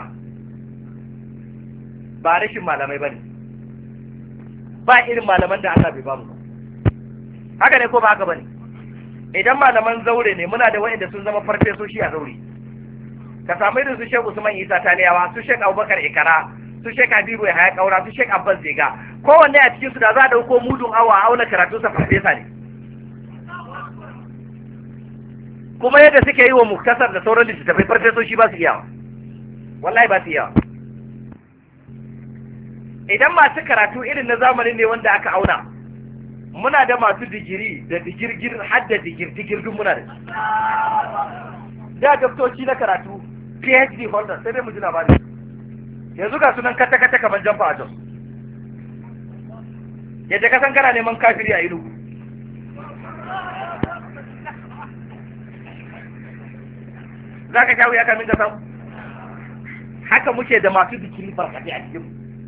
A: ba rashin malamai ba ne ba irin malaman da Allah bai ba mu haka ne ko ba haka ba ne idan malaman zaure ne muna da waɗanda sun zama farfesoshi a zaure ka samu irin su Sheikh Usman Isa Taliyawa su Sheikh Abubakar Ikara su Sheikh Habibu ya haya kaura su Sheikh Abbas Zega kowanne a cikin su da za a dauko mudun awa auna karatu sa farfesa ne kuma yadda suke yi wa muktasar da sauran littattafai farfesoshi ba su iyawa wallahi ba su iyawa idan masu karatu irin na zamanin ne wanda aka auna, muna da masu digiri da digirgir har da digir-digir duk muna da da doktoci na karatu PhD holder sai dai mu ji labari, yanzu ga sunan kata-kata kamar jamfa a jos, yadda ka san kana neman kafiri a ilu. Za ka shawo ya kamin da sau haka muke da masu digiri barkatai a cikin.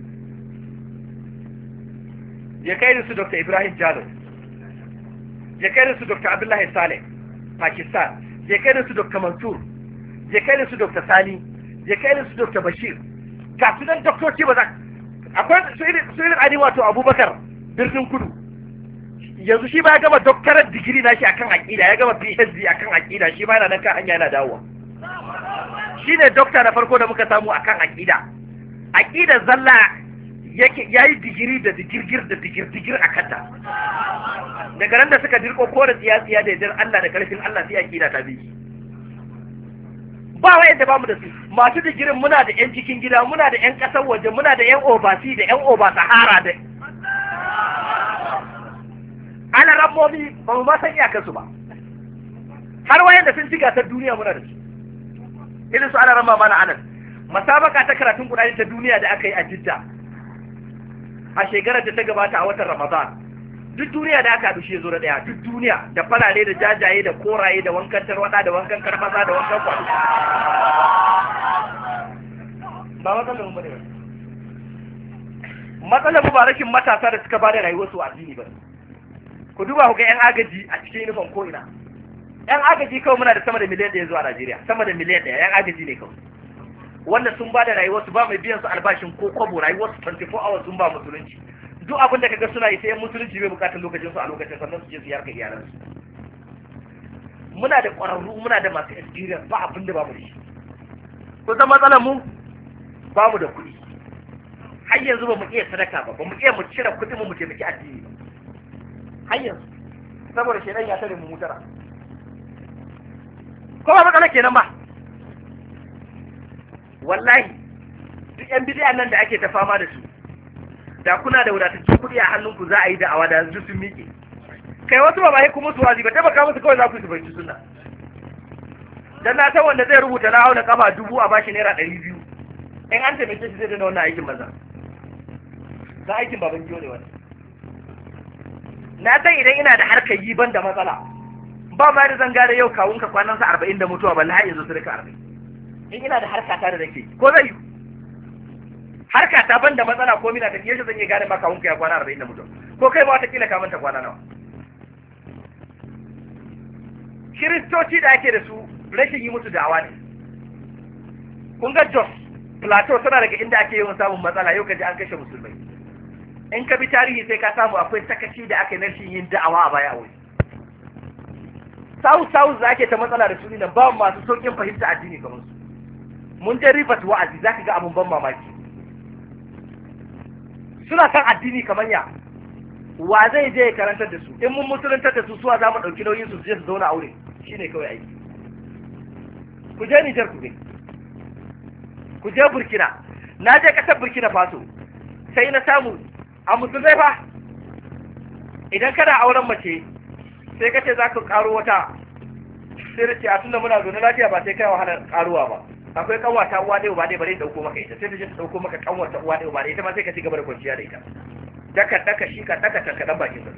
A: Ya kai su Doctor Ibrahim Jalo, ya kai su Doctor Abdullahi Saleh Pakistan, ya kai su Doctor Mansur, ya kai su Doctor Sani, ya kai su Doctor Bashir. Ga su nan doktoci ba za akwai su irin ani wato Abubakar birnin kudu, yanzu shi ba ya gama doktorar digiri na shi akan aƙida, ya gama PhD akan aƙida, shi ba yana nan kan hanya yana dawowa. Shi ne dokta na farko da muka samu akan aƙida, aƙida zalla yake yayi digiri da digirgir da digir-digir a kanta. Daga nan da suka dirko ko da tsiya-tsiya da yardar Allah da karfin Allah sai aƙida ta bi. Ba wayanda ba mu da su, masu digirin muna da ƴan cikin gida, muna da ƴan ƙasar waje, muna da ƴan obasi da ƴan oba sahara da ana rabbobi ba mu ma san iyakarsu ba. Har wayanda sun ci gasar duniya muna da su. Irin su ana rama mana anan. Masabaka ta karatun Qur'ani ta duniya da aka yi a Jidda a shekarar da ta gabata a watan Ramadan. Duk duniya da aka dushe zo da daya, duk duniya da farare da jajaye da koraye da wankan tarwada da wankan karfasa da wankan kwado. Ba matsalar mu bane ba. Matsalar mu ba rashin matasa da suka bada rayuwar su a addini ba. Ku duba ku ga yan agaji a cikin uniform ko ina. Yan agaji kawai muna da sama da miliyan ɗaya zuwa Najeriya, sama da miliyan ɗaya yan agaji ne kawai. Wanda sun bada rayuwar su ba mai biyan su albashin ko kwabo, rayuwar su twenty-four hours sun ba musulunci. Duk abin da kaga suna yi sai musulunci bai bukatar lokacin su a lokacin sannan su je su yarka iyalan su. Muna da ƙwararru, muna da masu experience, ba abin da ba mu da shi. Ko san matsalar mu ba mu da kuɗi. Har yanzu ba mu iya sadaka ba, ba mu iya mu cire kuɗin mu mu taimaki addini ba. Har yanzu saboda shedan ya tare mu mutara. Ko ba matsala kenan ba. Wallahi duk yan bidiyan nan da ake ta fama da su, da kuna da wadataccen kuɗi a hannunku za a yi da'awa da yanzu sun miƙe. Kai wasu ba ba kuma su wazi ba, taimaka musu kawai za ku su bai sunna. Dan na san wanda zai rubuta na hauna kafa dubu a bashi naira ɗari biyu. In an taimake shi zai dana wannan aikin maza. Za aikin baban jiyo ne wani. Na san idan ina da harkar yi ban da matsala, ba ma da zan gane yau kawunka kwanansa arba'in da mutuwa balle har yanzu su rika arba'in. In ina da harka ta da nake ko zai yi. Harka ta ban da matsala ko mina tafiye shi zan iya gane ma kawunka ya kwana arba'in da mutuwa. Ko kai ma wata kila ka manta kwana nawa. Kiristoci da ake da su rashin yi musu da'awa ne. Kun ga Jos Plateau suna daga inda ake yawan samun matsala, yau ka ji an kashe musulmai. In ka bi tarihi sai ka samu akwai sakaci da aka yi rashin yin da'awa a baya a wuri. South South za ke ta matsala da su ne ba masu saukin fahimta addini kamar su. Mun je Rivers wa'azi za ka ga abun ban mamaki. Suna kan addini kamar ya. Wa zai je ya karantar da su? In mun musuluntar da su suwa za mu ɗauki nauyin su je su zauna aure. Shi ne kawai aiki. Ku je Nijar ku gani. Ku je Burkina. Na je ƙasar Burkina Faso. Sai na samu a musulmai fa. Idan kana auren mace sai ka ce za ka ƙaro wata. Sai da ce a tunda muna zaune lafiya ba sai kai wahalar ƙaruwa ba. Akwai kanwata uwa ɗaya ba ɗaya ba zai ɗauko maka ita. Sai ta je ta ɗauko maka kanwata uwa ɗaya ba ɗaya ita ma sai ka ci gaba da kwanciya da ita. Daka daka shi ka daka tankaɗan bakin sa.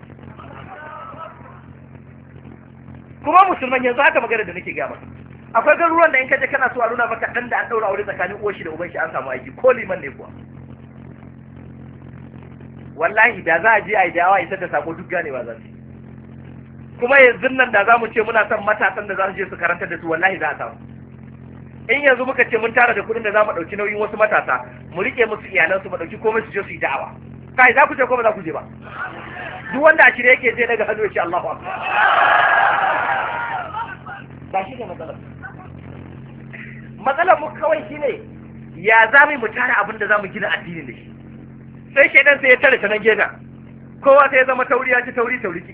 A: Kuma musulman yanzu haka magana da nake gaya maka. Akwai garuruwan da in ka je kana so a nuna maka ɗan da an ɗaura aure tsakanin uwar shi da uban shi an samu aiki ko liman ne kuwa. Wallahi da za a je a yi dawa isar da sako duk ganewa za su yi. Kuma yanzu nan da za mu ce muna son matasan da za su je su karantar da su wallahi za a samu. In yanzu muka ce mun tara da kuɗin da za mu ɗauki nauyin wasu matasa mu riƙe musu iyalansu mu ɗauki komai su je su yi da'awa. Kai za ku je ko ba za ku je ba? Duk wanda a shirye yake je daga hannu ya ce Allahu Akbar. Ba shi ne matsalar. Matsalar mu kawai shine ya za mu tara abin da za mu gina addinin da shi. Sai shaidan sai ya tare ta nan gefen. Kowa sai ya zama tauri ya ci tauri tauriki.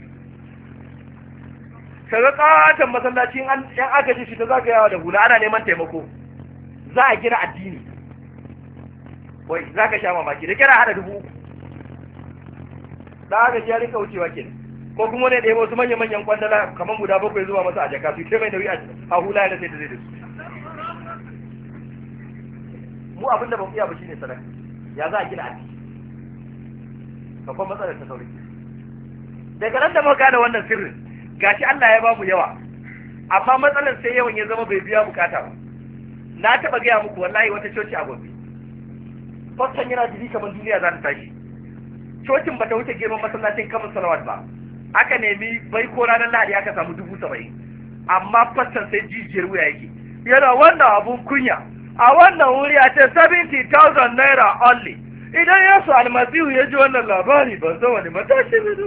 A: Kaga katon masallacin an yan agaji shi ta zagayawa da hula ana neman taimako. Za a gina addini. wai za ka sha mamaki da kira hada dubu uku da haka ya rika wucewa ke ko kuma ne ɗaya wasu manya-manyan kwandala kamar guda bakwai zuwa masa a jaka su ke mai nauyi a hula da sai da zai da su mu abin da ba mu iya ba shine sadaka ya za a gina addini babban matsalar ta sauri daga nan da muka gane wannan sirrin gashi Allah ya bamu yawa amma matsalar sai yawan ya zama bai biya bukata ba na taba gaya muku wallahi wata coci a Gombe fassan yana jiri kamar duniya za ta tashi cocin bata wuce girman masallacin kamar salawat ba aka nemi bai ko ranar lahadi aka samu dubu saba'in amma fassan sai jijiyar wuya yake yana wannan abun kunya a wannan wuri a ce seventy thousand naira only idan yasu almasihu ya ji wannan labari ban san wani matashi ne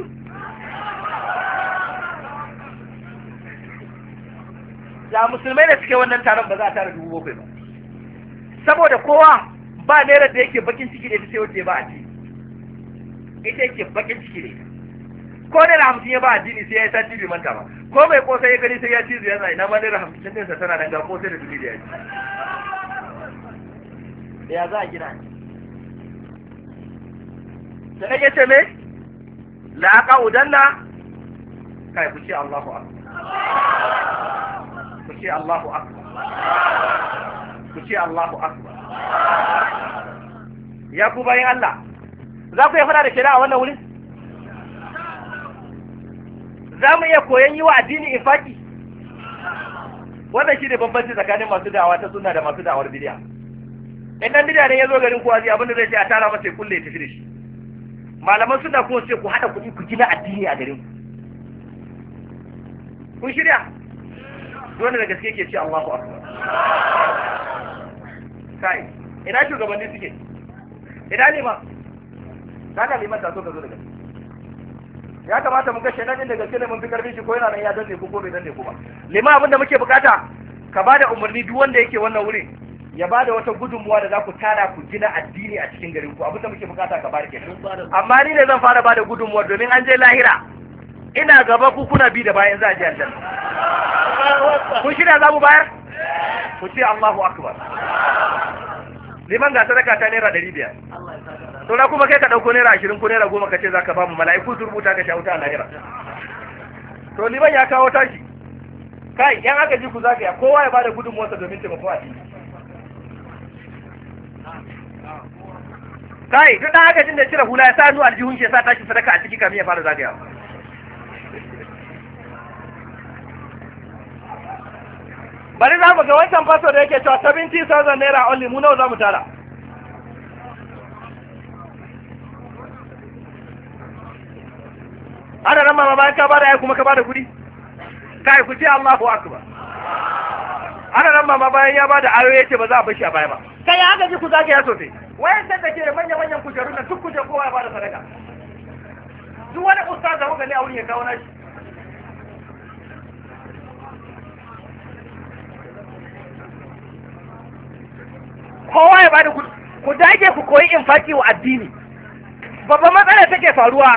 A: da musulmai da suke wannan taron ba za a tara dubu bakwai ba saboda kowa ba naira da yake bakin ciki da ita sai wacce ba a ci ita yake bakin ciki da ita ko naira hamsin ya ba a jini sai ya yi sati bai manta ba ko mai kosai ya gani sai ya ci zuwa ina ma naira hamsin ɗinsa tana nan ga kosai da dubu da ya ci ya za a gina da nake ce me la'aƙa udanna kai ku ce Allahu akbar ku ce Allahu akbar ku ce Allahu akbar ya ku bayan Allah za ku iya fada da shari'a a wannan wurin za mu iya koyon yi wa addini infaki wannan shi ne bambanci tsakanin masu da'awa ta sunna da masu da'awar bidiya idan bidiya ne ya zo garin kuwa zai abinda zai ce a tara masa ya kulle ya tafi da shi malaman suna kuma ce ku haɗa kuɗi ku gina addini a garin ku kun shirya dole da gaske ke ce Allahu akbar kai ina shugabanni suke ina liman kana liman ta so ka zo da gaske ya kamata mu ga shedan din da gaske ne mun fi karfin shi ko yana nan ya danne ku ko bai danne ku ba liman abin da muke bukata ka bada umarni duk wanda yake wannan wuri ya bada wata gudunmuwa da za ku tara ku gina addini a cikin garin ku abin da muke bukata ka bada kenan amma ni ne zan fara bada gudunmuwa domin an je lahira ina gaba ku kuna bi da bayan za a je aljanna kun shirya za mu bayar ku ce Allahu akbar liman ga sadaka ta naira ɗari biyar to na kuma kai ka ɗauko naira ashirin ko naira goma ka ce za ka ba mu mala'iku su rubuta ka sha wuta a lahira to liman ya kawo tashi kai yan aka ji ku zagaya kowa ya bada gudunmuwarsa domin taimako a cikin kai duk dan agajin da cire hula ya sa hannu aljihun shi ya sa tashi sadaka a ciki kamin ya fara zagaya bari za mu ga wancan faso da yake cewa seventy thousand naira only mu nawa za mu tara ana nan mama bayan ka bada ya kuma ka bada kuɗi kai ku ce Allahu akbar ana nan mama bayan ya bada ayoyi yace ba za a bar shi a baya ba kai ya gaji ku zaka ya sosai wayan da take manyan manyan kujeru na duk kuje kowa ya bada sadaka duk wani ustaz da muka ne a wurin ya kawo nashi kowa ya bada ku dage ku koyi infaki wa addini babban matsala take faruwa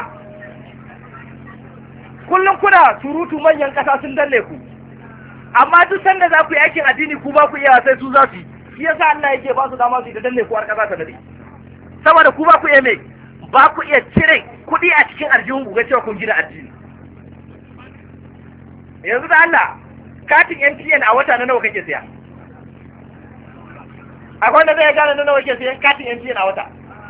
A: kullum kuna surutu manyan kasa sun danne ku amma duk sanda za ku yi aikin addini ku ba ku iya sai su za su yi shi yasa Allah yake ba su dama su da danne ku har kasa ta dade saboda ku ba ku iya mai ba ku iya cire kuɗi a cikin aljihun ku ga cewa kun gina addini yanzu da Allah katin M T N a wata na nawa kake siya akwai wanda zai gane na nawa kake siyan katin M T N a wata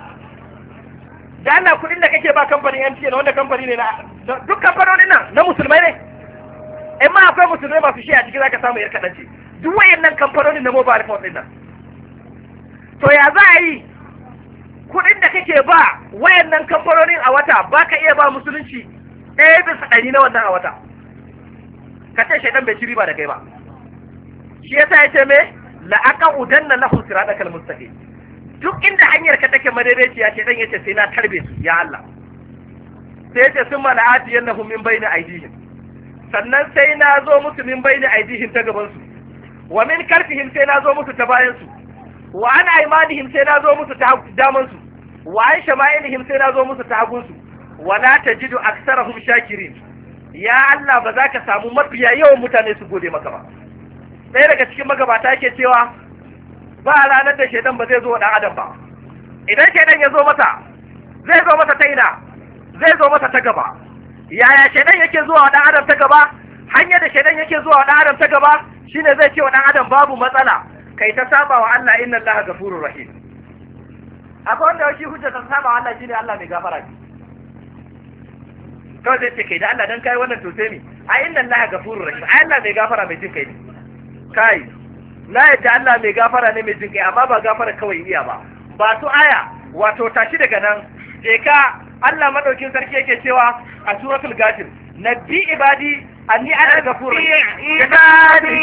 A: da Allah kuɗin da kake ba kamfanin M T N wanda kamfani ne na duk kamfanonin nan na musulmai ne in ma akwai musulmai masu shi a ciki zaka samu yar kaɗan ce duk wayannan kamfanonin na mobile phone din nan to ya za a yi kuɗin da kake ba wayannan kamfanonin a wata ba ka iya ba musulunci ɗaya bisa ɗari na wannan a wata ka ce shaidan bai ci riba da kai ba shi yasa ya ce me la'aqa udanna lahu siratal mustaqim duk inda hanyar ka take madaidaiciya ce dan yace sai na tarbe su ya Allah sai yace summa la'atiyannahum min bayni aydihim sannan sai na zo musu min bayni aydihim ta gaban su wa min karfihim sai na zo musu ta bayan su wa an aymanihim sai na zo musu ta daman su wa an shama'ilihim sai na zo musu ta hagun su wa la tajidu aktsarahum shakirin ya Allah ba za ka samu mafiya yawan mutane su gode maka ba ɗaya daga cikin magabata ke cewa ba ranar da shaidan ba zai zo wa ɗan adam ba idan shaidan ya zo masa zai zo masa ta ina zai zo masa ta gaba. Yaya shaidan yake zuwa wa dan adam ta gaba? Hanyar da shaidan yake zuwa wa dan adam ta gaba shine zai ce wa dan adam babu matsala kai ta saba wa Allah, inna Allah ghafurur rahim. Akwai wanda yake hujja ta saba wa Allah shine Allah mai gafara ne. Kawai zai ce kai da Allah dan kai wannan to sai ni ai inna Allah ghafurur rahim, ai Allah mai gafara mai jin kai ne. Kai na yadda Allah mai gafara ne mai jin kai, amma ba gafara kawai iya ba. Ba su aya wato tashi daga nan je ka Allah madaukin sarki yake cewa a suratul Ghafir, nabbi ibadi anni ana ghafurur rahim.
B: ibadi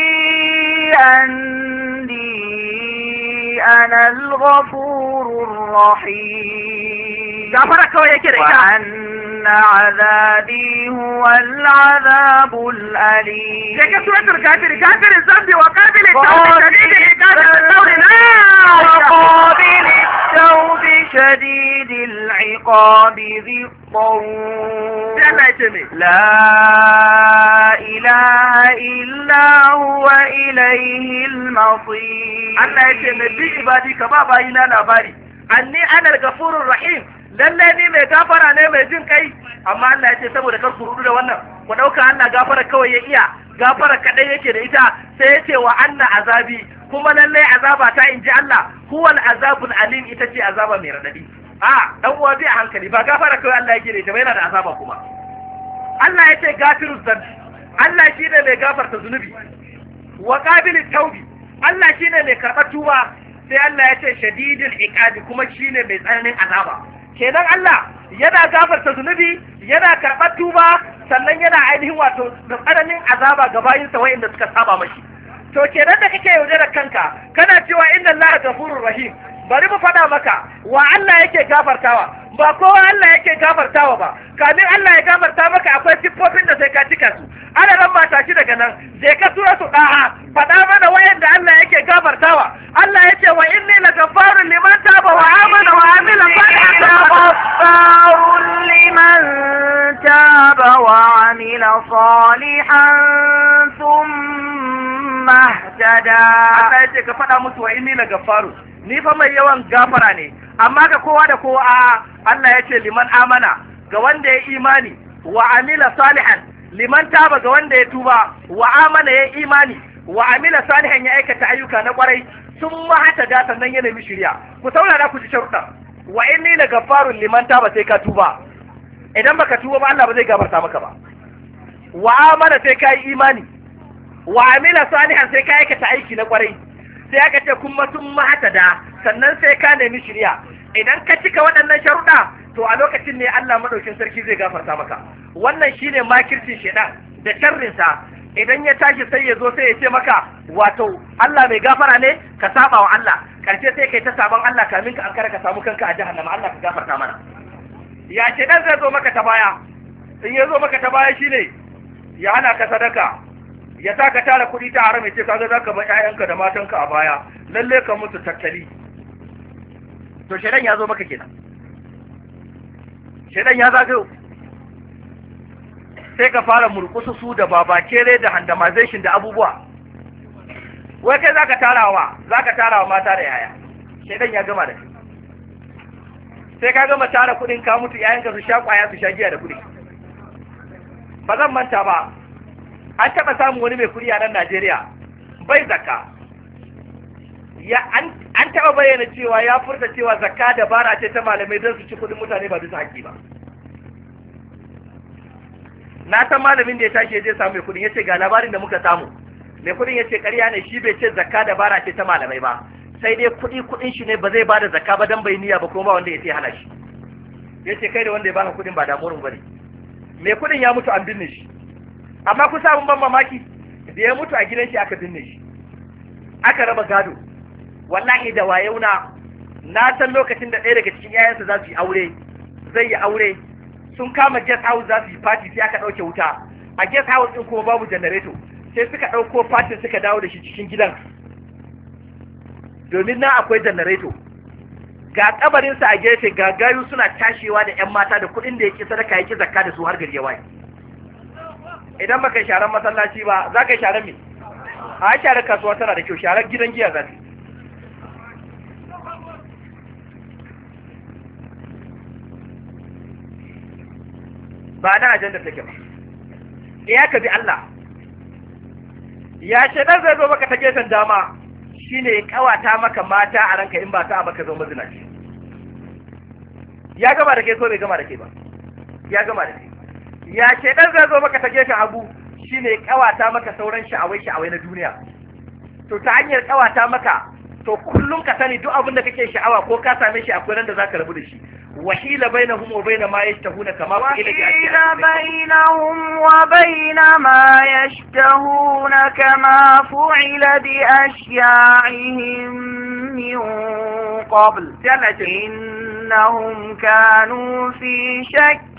B: anni ana al-ghafurur rahim.
A: Gafara kawai yake da ita.
B: عذابي هو العذاب الأليم.
A: لك سورة الكافر كافر الذنب وقابل التوب شديد العقاب ذي الطول لا إله إلا هو إليه المصير. الله يتمنى بي عبادي كما باينا نباري أني أنا الغفور الرحيم. Lallai ni mai gafara ne mai jin kai, amma Allah ya ce saboda kar ku rudu da wannan ku dauka Allah gafara kawai ya iya, gafara kadai yake da ita, sai ya ce wa anna azabi, kuma lallai azaba ta inji Allah huwal azabul alim, ita ce azaba mai radadi. A dan uwa bi a hankali, ba gafara kawai Allah yake da ita ba, yana da azaba kuma. Allah ya ce gafiruz zambi, Allah shine mai gafarta zunubi, wa qabilit taubi, Allah shine mai karɓar tuba, sai Allah ya ce shadidul iqabi, kuma shine mai tsananin azaba. Kenan Allah yana gafarta zunubi, yana karɓar tuba, sannan yana ainihin wato da tsananin azaba ga bayinsa wa'inda suka saba mashi. To kenan da kake yaudarar kanka kana cewa inna Allah ghafurur rahim, bari mu faɗa maka wa Allah yake gafartawa, ba kowa Allah yake gafartawa ba. Kamin Allah ya gafarta maka akwai siffofin da sai ka cika su. Ana ran mata shi daga nan je ka tura su daha faɗa mana wayanda Allah yake gafartawa. Allah yake wa inni lagaffarun liman taba wa amana wa amila
B: غفار لمن تاب وعمل صالحا ثم اهتدى.
A: Allah yace ka faɗa musu wa inni lagaffarun, ni fa mai yawan gafara ne, amma ga kowa da kowa a Allah yace liman amana, ga wanda ya imani, wa amila salihan, liman taba ga wanda ya tuba, wa amana ya imani, wa amila salihan ya aikata ayyuka na kwarai, sun mahata da sannan ya nemi shirya. Ku saurara ku ji sharuɗa. Wa inni la gaffarun liman taba, sai ka tuba. Idan baka tuba ba Allah ba zai gafarta maka ba. Wa amana sai ka yi imani, wa amila salihan sai ka aikata aiki na kwarai. Sai aka ce kuma sun mahata da sannan sai ka nemi shirya. Idan ka cika waɗannan sharuɗa to a lokacin ne Allah madaukin sarki zai gafarta maka. Wannan shine makircin shedan da sharrinsa. Idan ya tashi sai ya zo sai ya ce maka wato Allah mai gafara ne, ka saba wa Allah, karshe sai kai ta saban Allah kamin ka ankara ka samu kanka a jahannama. Allah ka gafarta mana. Ya shedan zai zo maka ta baya, in ya zo maka ta baya shine ya hana ka sadaka, ya sa ka tara kuɗi ta haram, ya ce kaga zaka bar ƴaƴanka da matanka a baya, lalle ka musu tattali. To shedan ya zo maka kenan, shedan ya zagayo, sai ka fara murkusu su da babakere da handamization da abubuwa. Wai kai zaka tarawa zaka tarawa mata da yaya, shedan ya gama da kai. Sai ka gama tara kudin ka mutu, yayanka su sha kwaya su sha giya da kudi. Ba zan manta ba, an taba samun wani mai kudi a nan Najeriya bai zakka. Ya an an taba bayyana cewa ya furta cewa zakka dabara ce ta malamai don su ci kudin mutane ba bisa haƙƙi ba. Na san malamin da ya tashi ya je samu mai kudin, yace ga labarin da muka samu. Mai kudin yace ƙarya ne, shi bai ce zakka dabara ce ta malamai ba, sai dai kudi kudin shi ne ba zai bada zakka ba dan bai niyya ba, kuma ba wanda ya sai hana shi. Yace kai da wanda ya baka kudin ba damuwar bane. Mai kudin ya mutu an binne shi, amma ku samu ban mamaki da ya mutu a gidan shi aka binne shi, aka raba gado. Wallahi da wayauna na san lokacin da ɗaya daga cikin yayansa za su yi aure, zai yi aure, sun kama guest house za su yi party, sai aka ɗauke wuta a guest house ɗin kuma babu janareto, sai suka ɗauko fatin suka dawo da shi cikin gidan, domin na akwai janareto. Ga kabarinsa a gefe, ga gayu suna tashewa da 'yan mata da kuɗin da ya ƙi sadaka ya ƙi zakka da su har gari ya waye. Idan baka yi sharan masallaci ba, za ka yi sharan me? A sharar kasuwa tana da kyau, sharar gidan giya za ta. ba na ajanda take ba. Ya ka bi Allah. Ya ce dan zai zo maka ta gefen dama shine ya kawata maka mata a ranka in ba ta baka zo mazinaci. Ya gama da kai ko bai gama da kai ba? Ya gama da kai. Ya ce dan zai zo maka ta gefen hagu shine ya kawata maka sauran sha'awai sha'awai na duniya. To ta hanyar kawata maka to kullum ka sani duk abin da kake sha'awa ko ka same shi akwai ran da zaka rabu da shi. وحيل بينهم وبين ما يشتهون كما
B: وحيل بينهم وبين ما يشتهون كما فعل بأشياعهم من قبل إنهم كانوا في شك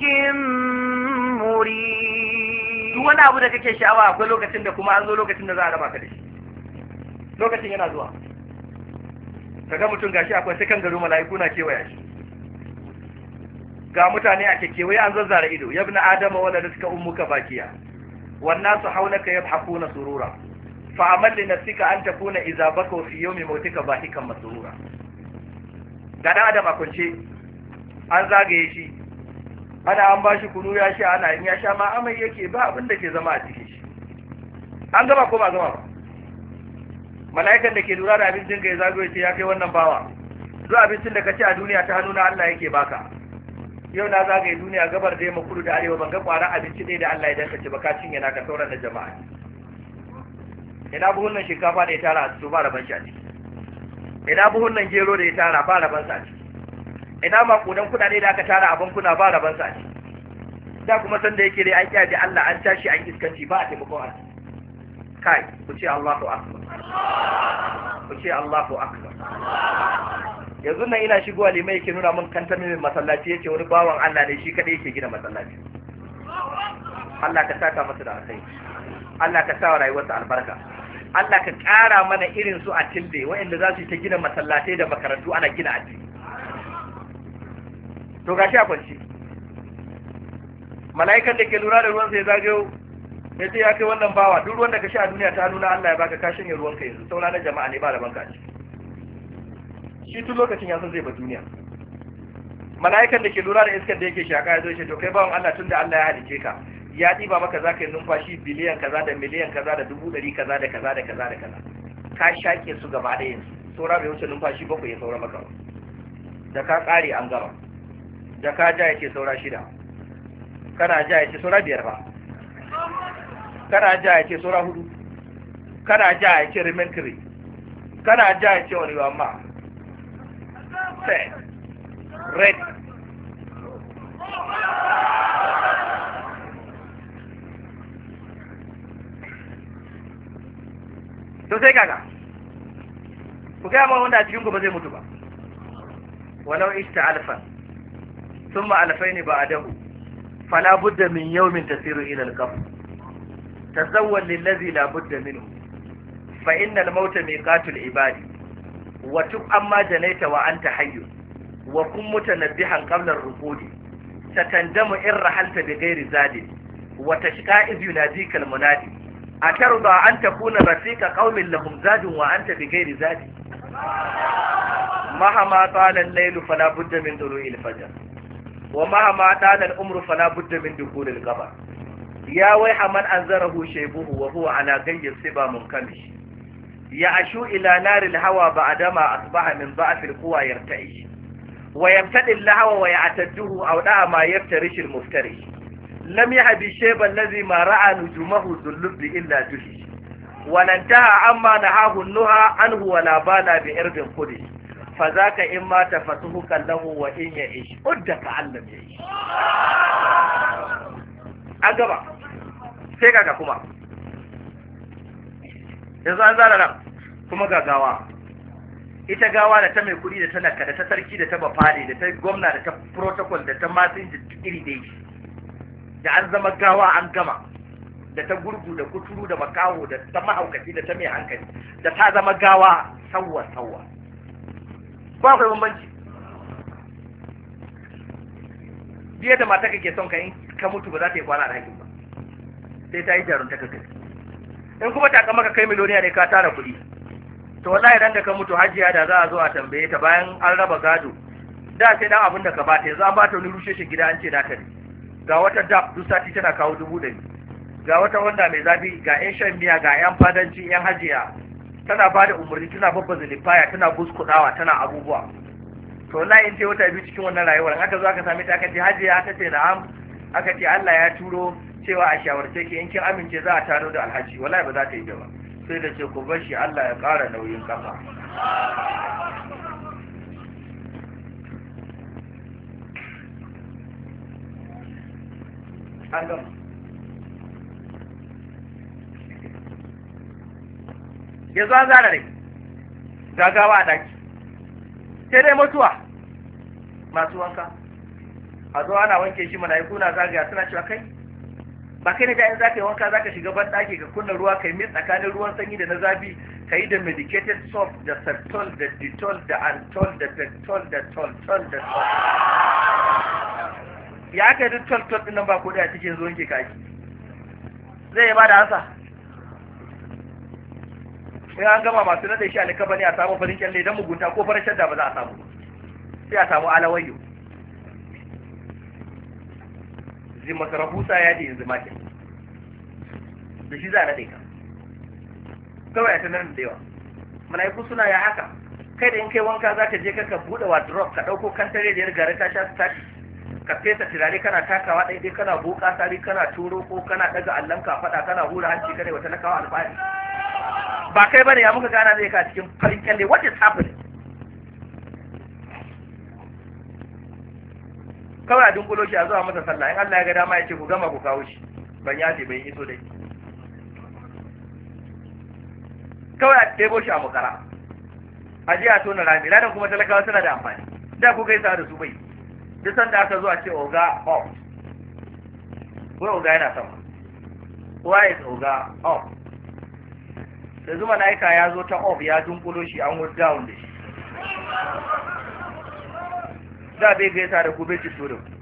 B: مريب.
A: wani abu da kake sha'awa akwai lokacin da kuma an zo lokacin da za a raba ka da shi. Lokacin yana zuwa kaga mutum gashi akwai sai kan garo mala'iku na kewaya shi, ga mutane a kekewaye an zazzara ido, yabna adama wala rizqa ummuka bakiya wan nasu hawlaka yadhakuna surura fa amal li nafsika an takuna idza baka fi yawmi mautika bahikan masrura. Ga dan adam a kunce an zagaye shi, ana an bashi kunu ya sha, ana in ya sha ma amai yake ba abin da ke zama a cikin shi. An gama ko ba gama ba? Mala'ikan da ke lura da abincin ka ya zagaye ce ya kai wannan bawa, duk abincin da ka ci a duniya ta hannu na Allah yake baka. Yau na zagaye duniya gabar da yamma kudu da arewa ban ga kwaran abinci ɗaya da Allah ya danka ci ba, ka cinye naka sauran da jama'a. Ina buhunnan shinkafa da ya tara a su ba raban shi a ciki. Ina buhunnan gero da ya tara ba raban sa a ciki. Ina makudan kuɗaɗe da aka tara a bankuna ba raban sa a ciki. Da kuma san da yake dai an kiyaye Allah an tashi an iskanci ba a taimakon Allah. Kai ku ce Allahu akbar. Ku ce Allahu akbar. Yanzu nan ina shigowa limai yake nuna mun kanta min masallaci yake wani bawan Allah ne shi kadai yake gina masallaci. Allah ka saka masa da alkhairi. Allah ka sa wa rayuwarsa albarka. Allah ka ƙara mana irin su a tilde waɗanda za su yi ta gina masallatai da makarantu ana gina a ciki. To gashi a kwanci. Mala'ikan da ke lura da ruwan sai zagayo ya ce ya kai wannan bawa duk ruwan da ka sha a duniya ta nuna Allah ya baka ka shanye ruwanka yanzu saura na jama'a ne ba da banka ce. Shi tun lokacin ya san zai ba duniya. Mala'ikan da ke lura da iskar da yake shaka ya zo ce to kai bawan Allah tun da Allah ya halice ka ya ɗiba maka za ka yi numfashi biliyan kaza da miliyan kaza da dubu ɗari kaza da kaza da kaza da kaza ka shaƙe su gaba da yanzu saura bai wuce numfashi bakwai ya saura maka da ka ƙare an gama da ka ja ya ce saura shida kana ja ya ce saura biyar ba kana ja ya ce saura hudu kana ja ya ce remain three kana ja ya ce wani yamma set ready to sai kaga ku gaya ma wanda a cikin ku ba zai mutu ba walau ishta alfan thumma alfaini ba'dahu fala budda min yawmin tasiru ila al-qabr tazawwal lillazi la budda minhu fa inna al-mauta miqatu al-ibadi wa tub amma janaita wa anta hayy wa kun mutanabbihan qabla ar-ruqudi satandamu in rahalta bighairi zadi wa tashqa iz yunadika al-munadi أترضى أن تكون رفيق قوم لهم زاد وأنت بغير زاد مهما طال الليل فلا بد من طلوع الفجر ومهما طال الأمر فلا بد من دخول القبر يا ويح من أنذره شيبه وهو على غي الصبا منكمش يعشو إلى نار الهوى بعدما أصبح من ضعف القوى يرتعش ويمتد اللهو ويعتده أو دع ما يفترش المفترش لم يهب الشيب الذي ما رأى نجومه ذو اللب إلا جهش ولا انتهى عما نهاه النهى عنه ولا بالا بإرض قدش فذاك إما تفتهك له وإن يعيش أدك علم يعيش أقبع سيكا كما yanzu an zara nan kuma ga gawa ita gawa da ta mai kuɗi da talaka da ta sarki da ta bafade da ta gwamna da ta protocol da ta masinji iri dai da an zama gawa an gama da ta gurgu da kuturu da makaho da ta mahaukaci da ta mai hankali da ta zama gawa sauwa sauwa ba akwai bambanci biye da mata kake son ka in ka mutu ba za ta yi kwana da hakin ba sai ta yi jarun ta kaka in kuma ta kama ka kai miliyoniya ne ka tara kuɗi to wallahi dan da ka mutu hajiya da za a zo a tambaye ta bayan an raba gado da sai dan abin da ka bata yanzu an bata wani rushe shi gida an ce naka ne ga wata dab duk sati tana kawo dubu ɗari, ga wata wanda mai zafi, ga yan shan miya, ga yan fadanci, yan hajiya, tana ba da umarni, tana babba zulifaya, tana buskudawa, tana abubuwa. to wallahi in ce wata biyu cikin wannan rayuwar aka zo aka same ta aka ce hajiya, ta ce na'am, aka ce Allah ya turo cewa a shawarce ki in kin amince za a taro da alhaji, wallahi ba za ta yi ba, sai da ce ku bar shi Allah ya ƙara nauyin kafa. an gama yanzu an zara rai gagawa a daki sai dai mutuwa masu wanka a zo ana wanke shi mala'iku na zagaya suna cewa kai ba kai ne da in zaka yi wanka zaka shiga ban daki ka kunna ruwa kai mi tsakanin ruwan sanyi da na zafi ka yi da medicated soap da septol da detol da antol da pectol da toltol da tol ya aka duk toltol din nan ba ko da cikin zo wanke kaki zai yi ba da ansa sai an gama masu nada shi alikaba ne a samu farin kyalle don mugunta ko farin shadda ba za a samu sai a samu alawayo zai masarafusa ya ji yanzu makin da shi za a naɗe ka kawai a tanar da yawa mala'iku suna ya haka kai da in kai wanka za ka je ka buɗe wardrobe ka ɗauko kantare da yar gare ta sha stati ka fesa turare kana takawa ɗaiɗai kana buƙa sari kana turo ko kana ɗaga allon ka faɗa kana hura hanci kada wata na kawo alfahari ba kai bane ya muka gana zai ka cikin farin kyalle what is happening kawai a dunkulo shi a zuwa masa sallah in Allah ya ga dama ya ce ku gama ku kawo shi ban yaje bai iso dai kawai a ɗebo shi a mukara a je a tona rami ranar kuma talakawa suna da amfani da ku gaisa da su bai duk sanda aka zo a ce oga off ko oga yana sama why is oga off da zuma laika ya zo ta off ya dunkulo shi an wood down da shi da bai gaisa da ku bai ci to da ku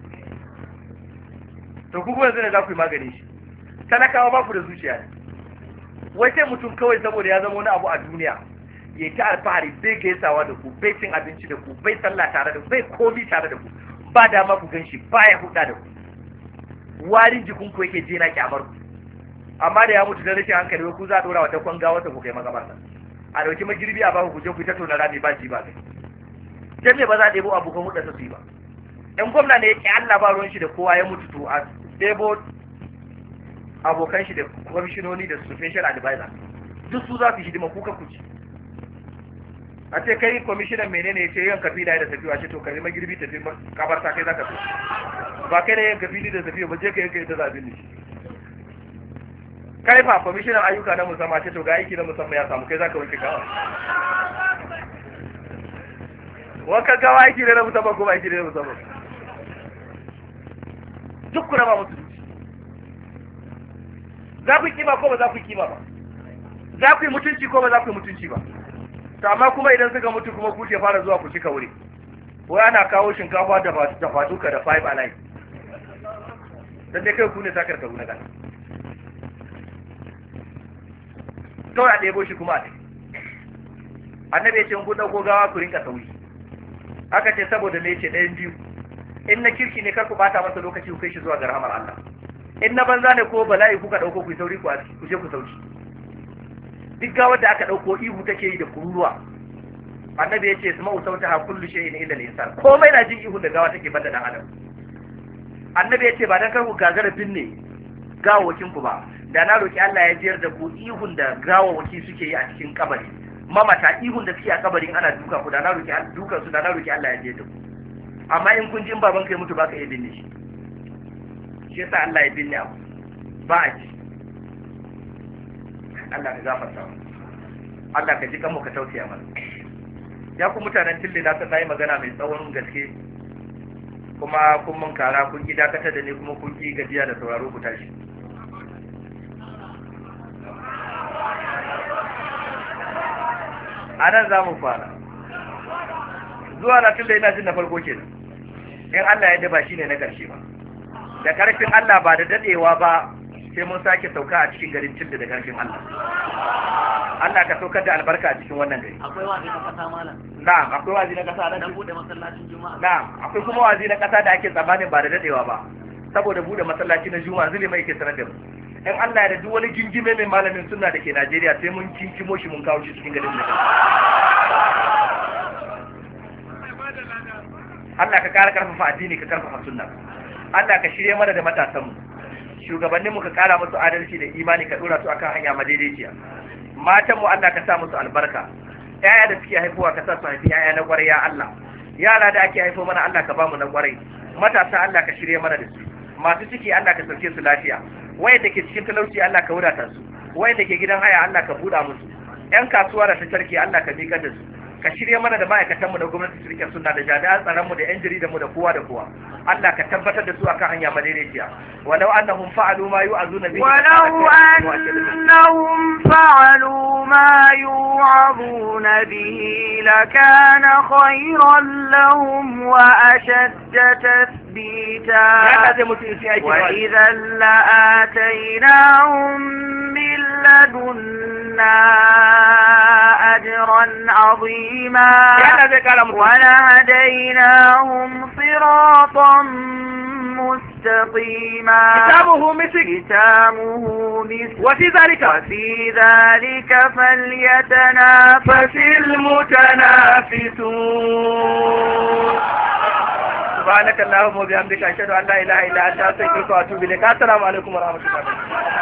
A: to ku kuma yanzu ne za ku yi magani shi talakawa ba ku da zuciya ne wai sai mutum kawai saboda ya zama wani abu a duniya ya ta alfahari bai gaisawa da ku bai cin abinci da ku bai sallah tare da ku bai komi tare da ku ba dama ku gan shi ba ya huda da ku warin jikin ku yake jina kyamar ku amma da ya mutu da rashin hankali ku za a dora wa dakon gawarsa ku kai makabarta a dauki magirbi a ba ku je ku ta tona rami ba ji ba kai dan me ba za a debo abokan hudda su yi ba in gwamna ne yake Allah ba ruwan shi da kowa ya mutu to a debo abokan shi da kwamishinoni da special advisor duk su za su hidima kuka kuci a ce kai kwamishinan menene ya ce yanka fila da tafiya ce to kai magirbi tafi kabarta kai za ka fi ba kai da yanka fili da tafiya ba je ka yanka ita zabin ne kai fa kwamishinan ayyuka na musamman ce to ga aiki na musamman ya samu kai za ka wanke gawa wanka gawa aiki ne na musamman ko ba aiki ne na musamman duk kuna ba musu za ku yi kima ko ba za ku yi kima ba za ku yi mutunci ko ba za ku yi mutunci ba to amma kuma idan suka mutu kuma ku ke fara zuwa ku cika wuri wai ana kawo shinkafa da da faduka da five alive dan dai kai ku ne sakar karu na kan kawai a ɗebo shi kuma a ɗaya annabi ya ce in ku ɗauko gawa ku rinka sauri aka ce saboda me ce ɗayan biyu in na kirki ne kar ku bata masa lokaci ku kai shi zuwa ga rahamar Allah in na banza ne ko bala'i kuka ɗauko ku yi sauri ku ku je ku sauki duk gawar da aka ɗauko ihu take yi da kururuwa annabi ya ce su ma'u sauta ha kullu shay'in illa al-insan komai na jin ihu da gawa take banda dan adam annabi ya ce ba dan kar ku gagara binne gawawakin ku ba da na roki Allah ya jiyar da ku ihun da gawawaki suke yi a cikin kabari mamata ihun da suke a kabarin ana duka ku da na roki dukan su da na roki Allah ya jiyar da ku amma in kun jin baban kai mutu baka iya binne shi shi yasa Allah ya binne abu ba a ji Allah ka gafarta mu Allah ka ji kanmu ka tausaya mana ya ku mutanen tilli na san nayi magana mai tsawon gaske kuma kun mun kara kun ki dakatar da ni kuma kun ki gajiya da sauraro ku tashi a nan za mu fara zuwa na tilli ina jin na farko kenan in Allah ya daba shine na karshe ba da karfin Allah ba da dadewa ba sai mun sake sauka a cikin garin Tilda da karfin Allah Allah ka saukar da albarka a cikin wannan gari
B: akwai wazi na kasa malam
A: na'am akwai wazi na kasa
B: dan bude masallacin juma'a
A: na'am akwai kuma wazi na kasa da ake tsammanin ba da dadewa ba saboda bude masallaci na juma'a zai mai ke sanar da mu in Allah ya da duk wani gingime mai malamin sunna da ke Najeriya sai mun kinkimo shi mun kawo shi cikin garin da Allah ka kara karfafa addini ka karfafa sunna Allah ka shirye mana da matasan mu shugabanninmu ka kara musu adalci da imani ka dora su akan hanya madaidaiciya matan mu Allah ka sa musu albarka yaya da suke haifowa ka sa su haifi yaya na kwarai ya Allah yara da ake haifo mana Allah ka bamu na kwarai matasa Allah ka shirye mana da su masu ciki Allah ka sauke su lafiya wayanda ke cikin talauci Allah ka wadata su wayanda ke gidan haya Allah ka buɗa musu yan kasuwa da tarki Allah ka miƙar da su ka shirye mana da ma'aikatanmu da gwamnati su rike sunna da jami'an tsaronmu da yan jaridanmu da kowa da kowa Allah ka tabbatar da su akan hanya madaidaiciya walau annahum fa'alu ma yu'azuna bihi
B: walau annahum fa'alu ma yu'azuna bihi lakana khayran lahum wa ashadda tathbita wa idhan la'ataynahum min ladunna ajran 'azima ولهديناهم صراطا مستقيما
A: ختامه مسك
B: ختامه مسك
A: وفي ذلك
B: وفي ذلك فليتنافس
A: المتنافسون سبحانك اللهم وبحمدك أشهد أن لا إله إلا أنت أستغفرك وأتوب إليك السلام عليكم ورحمة الله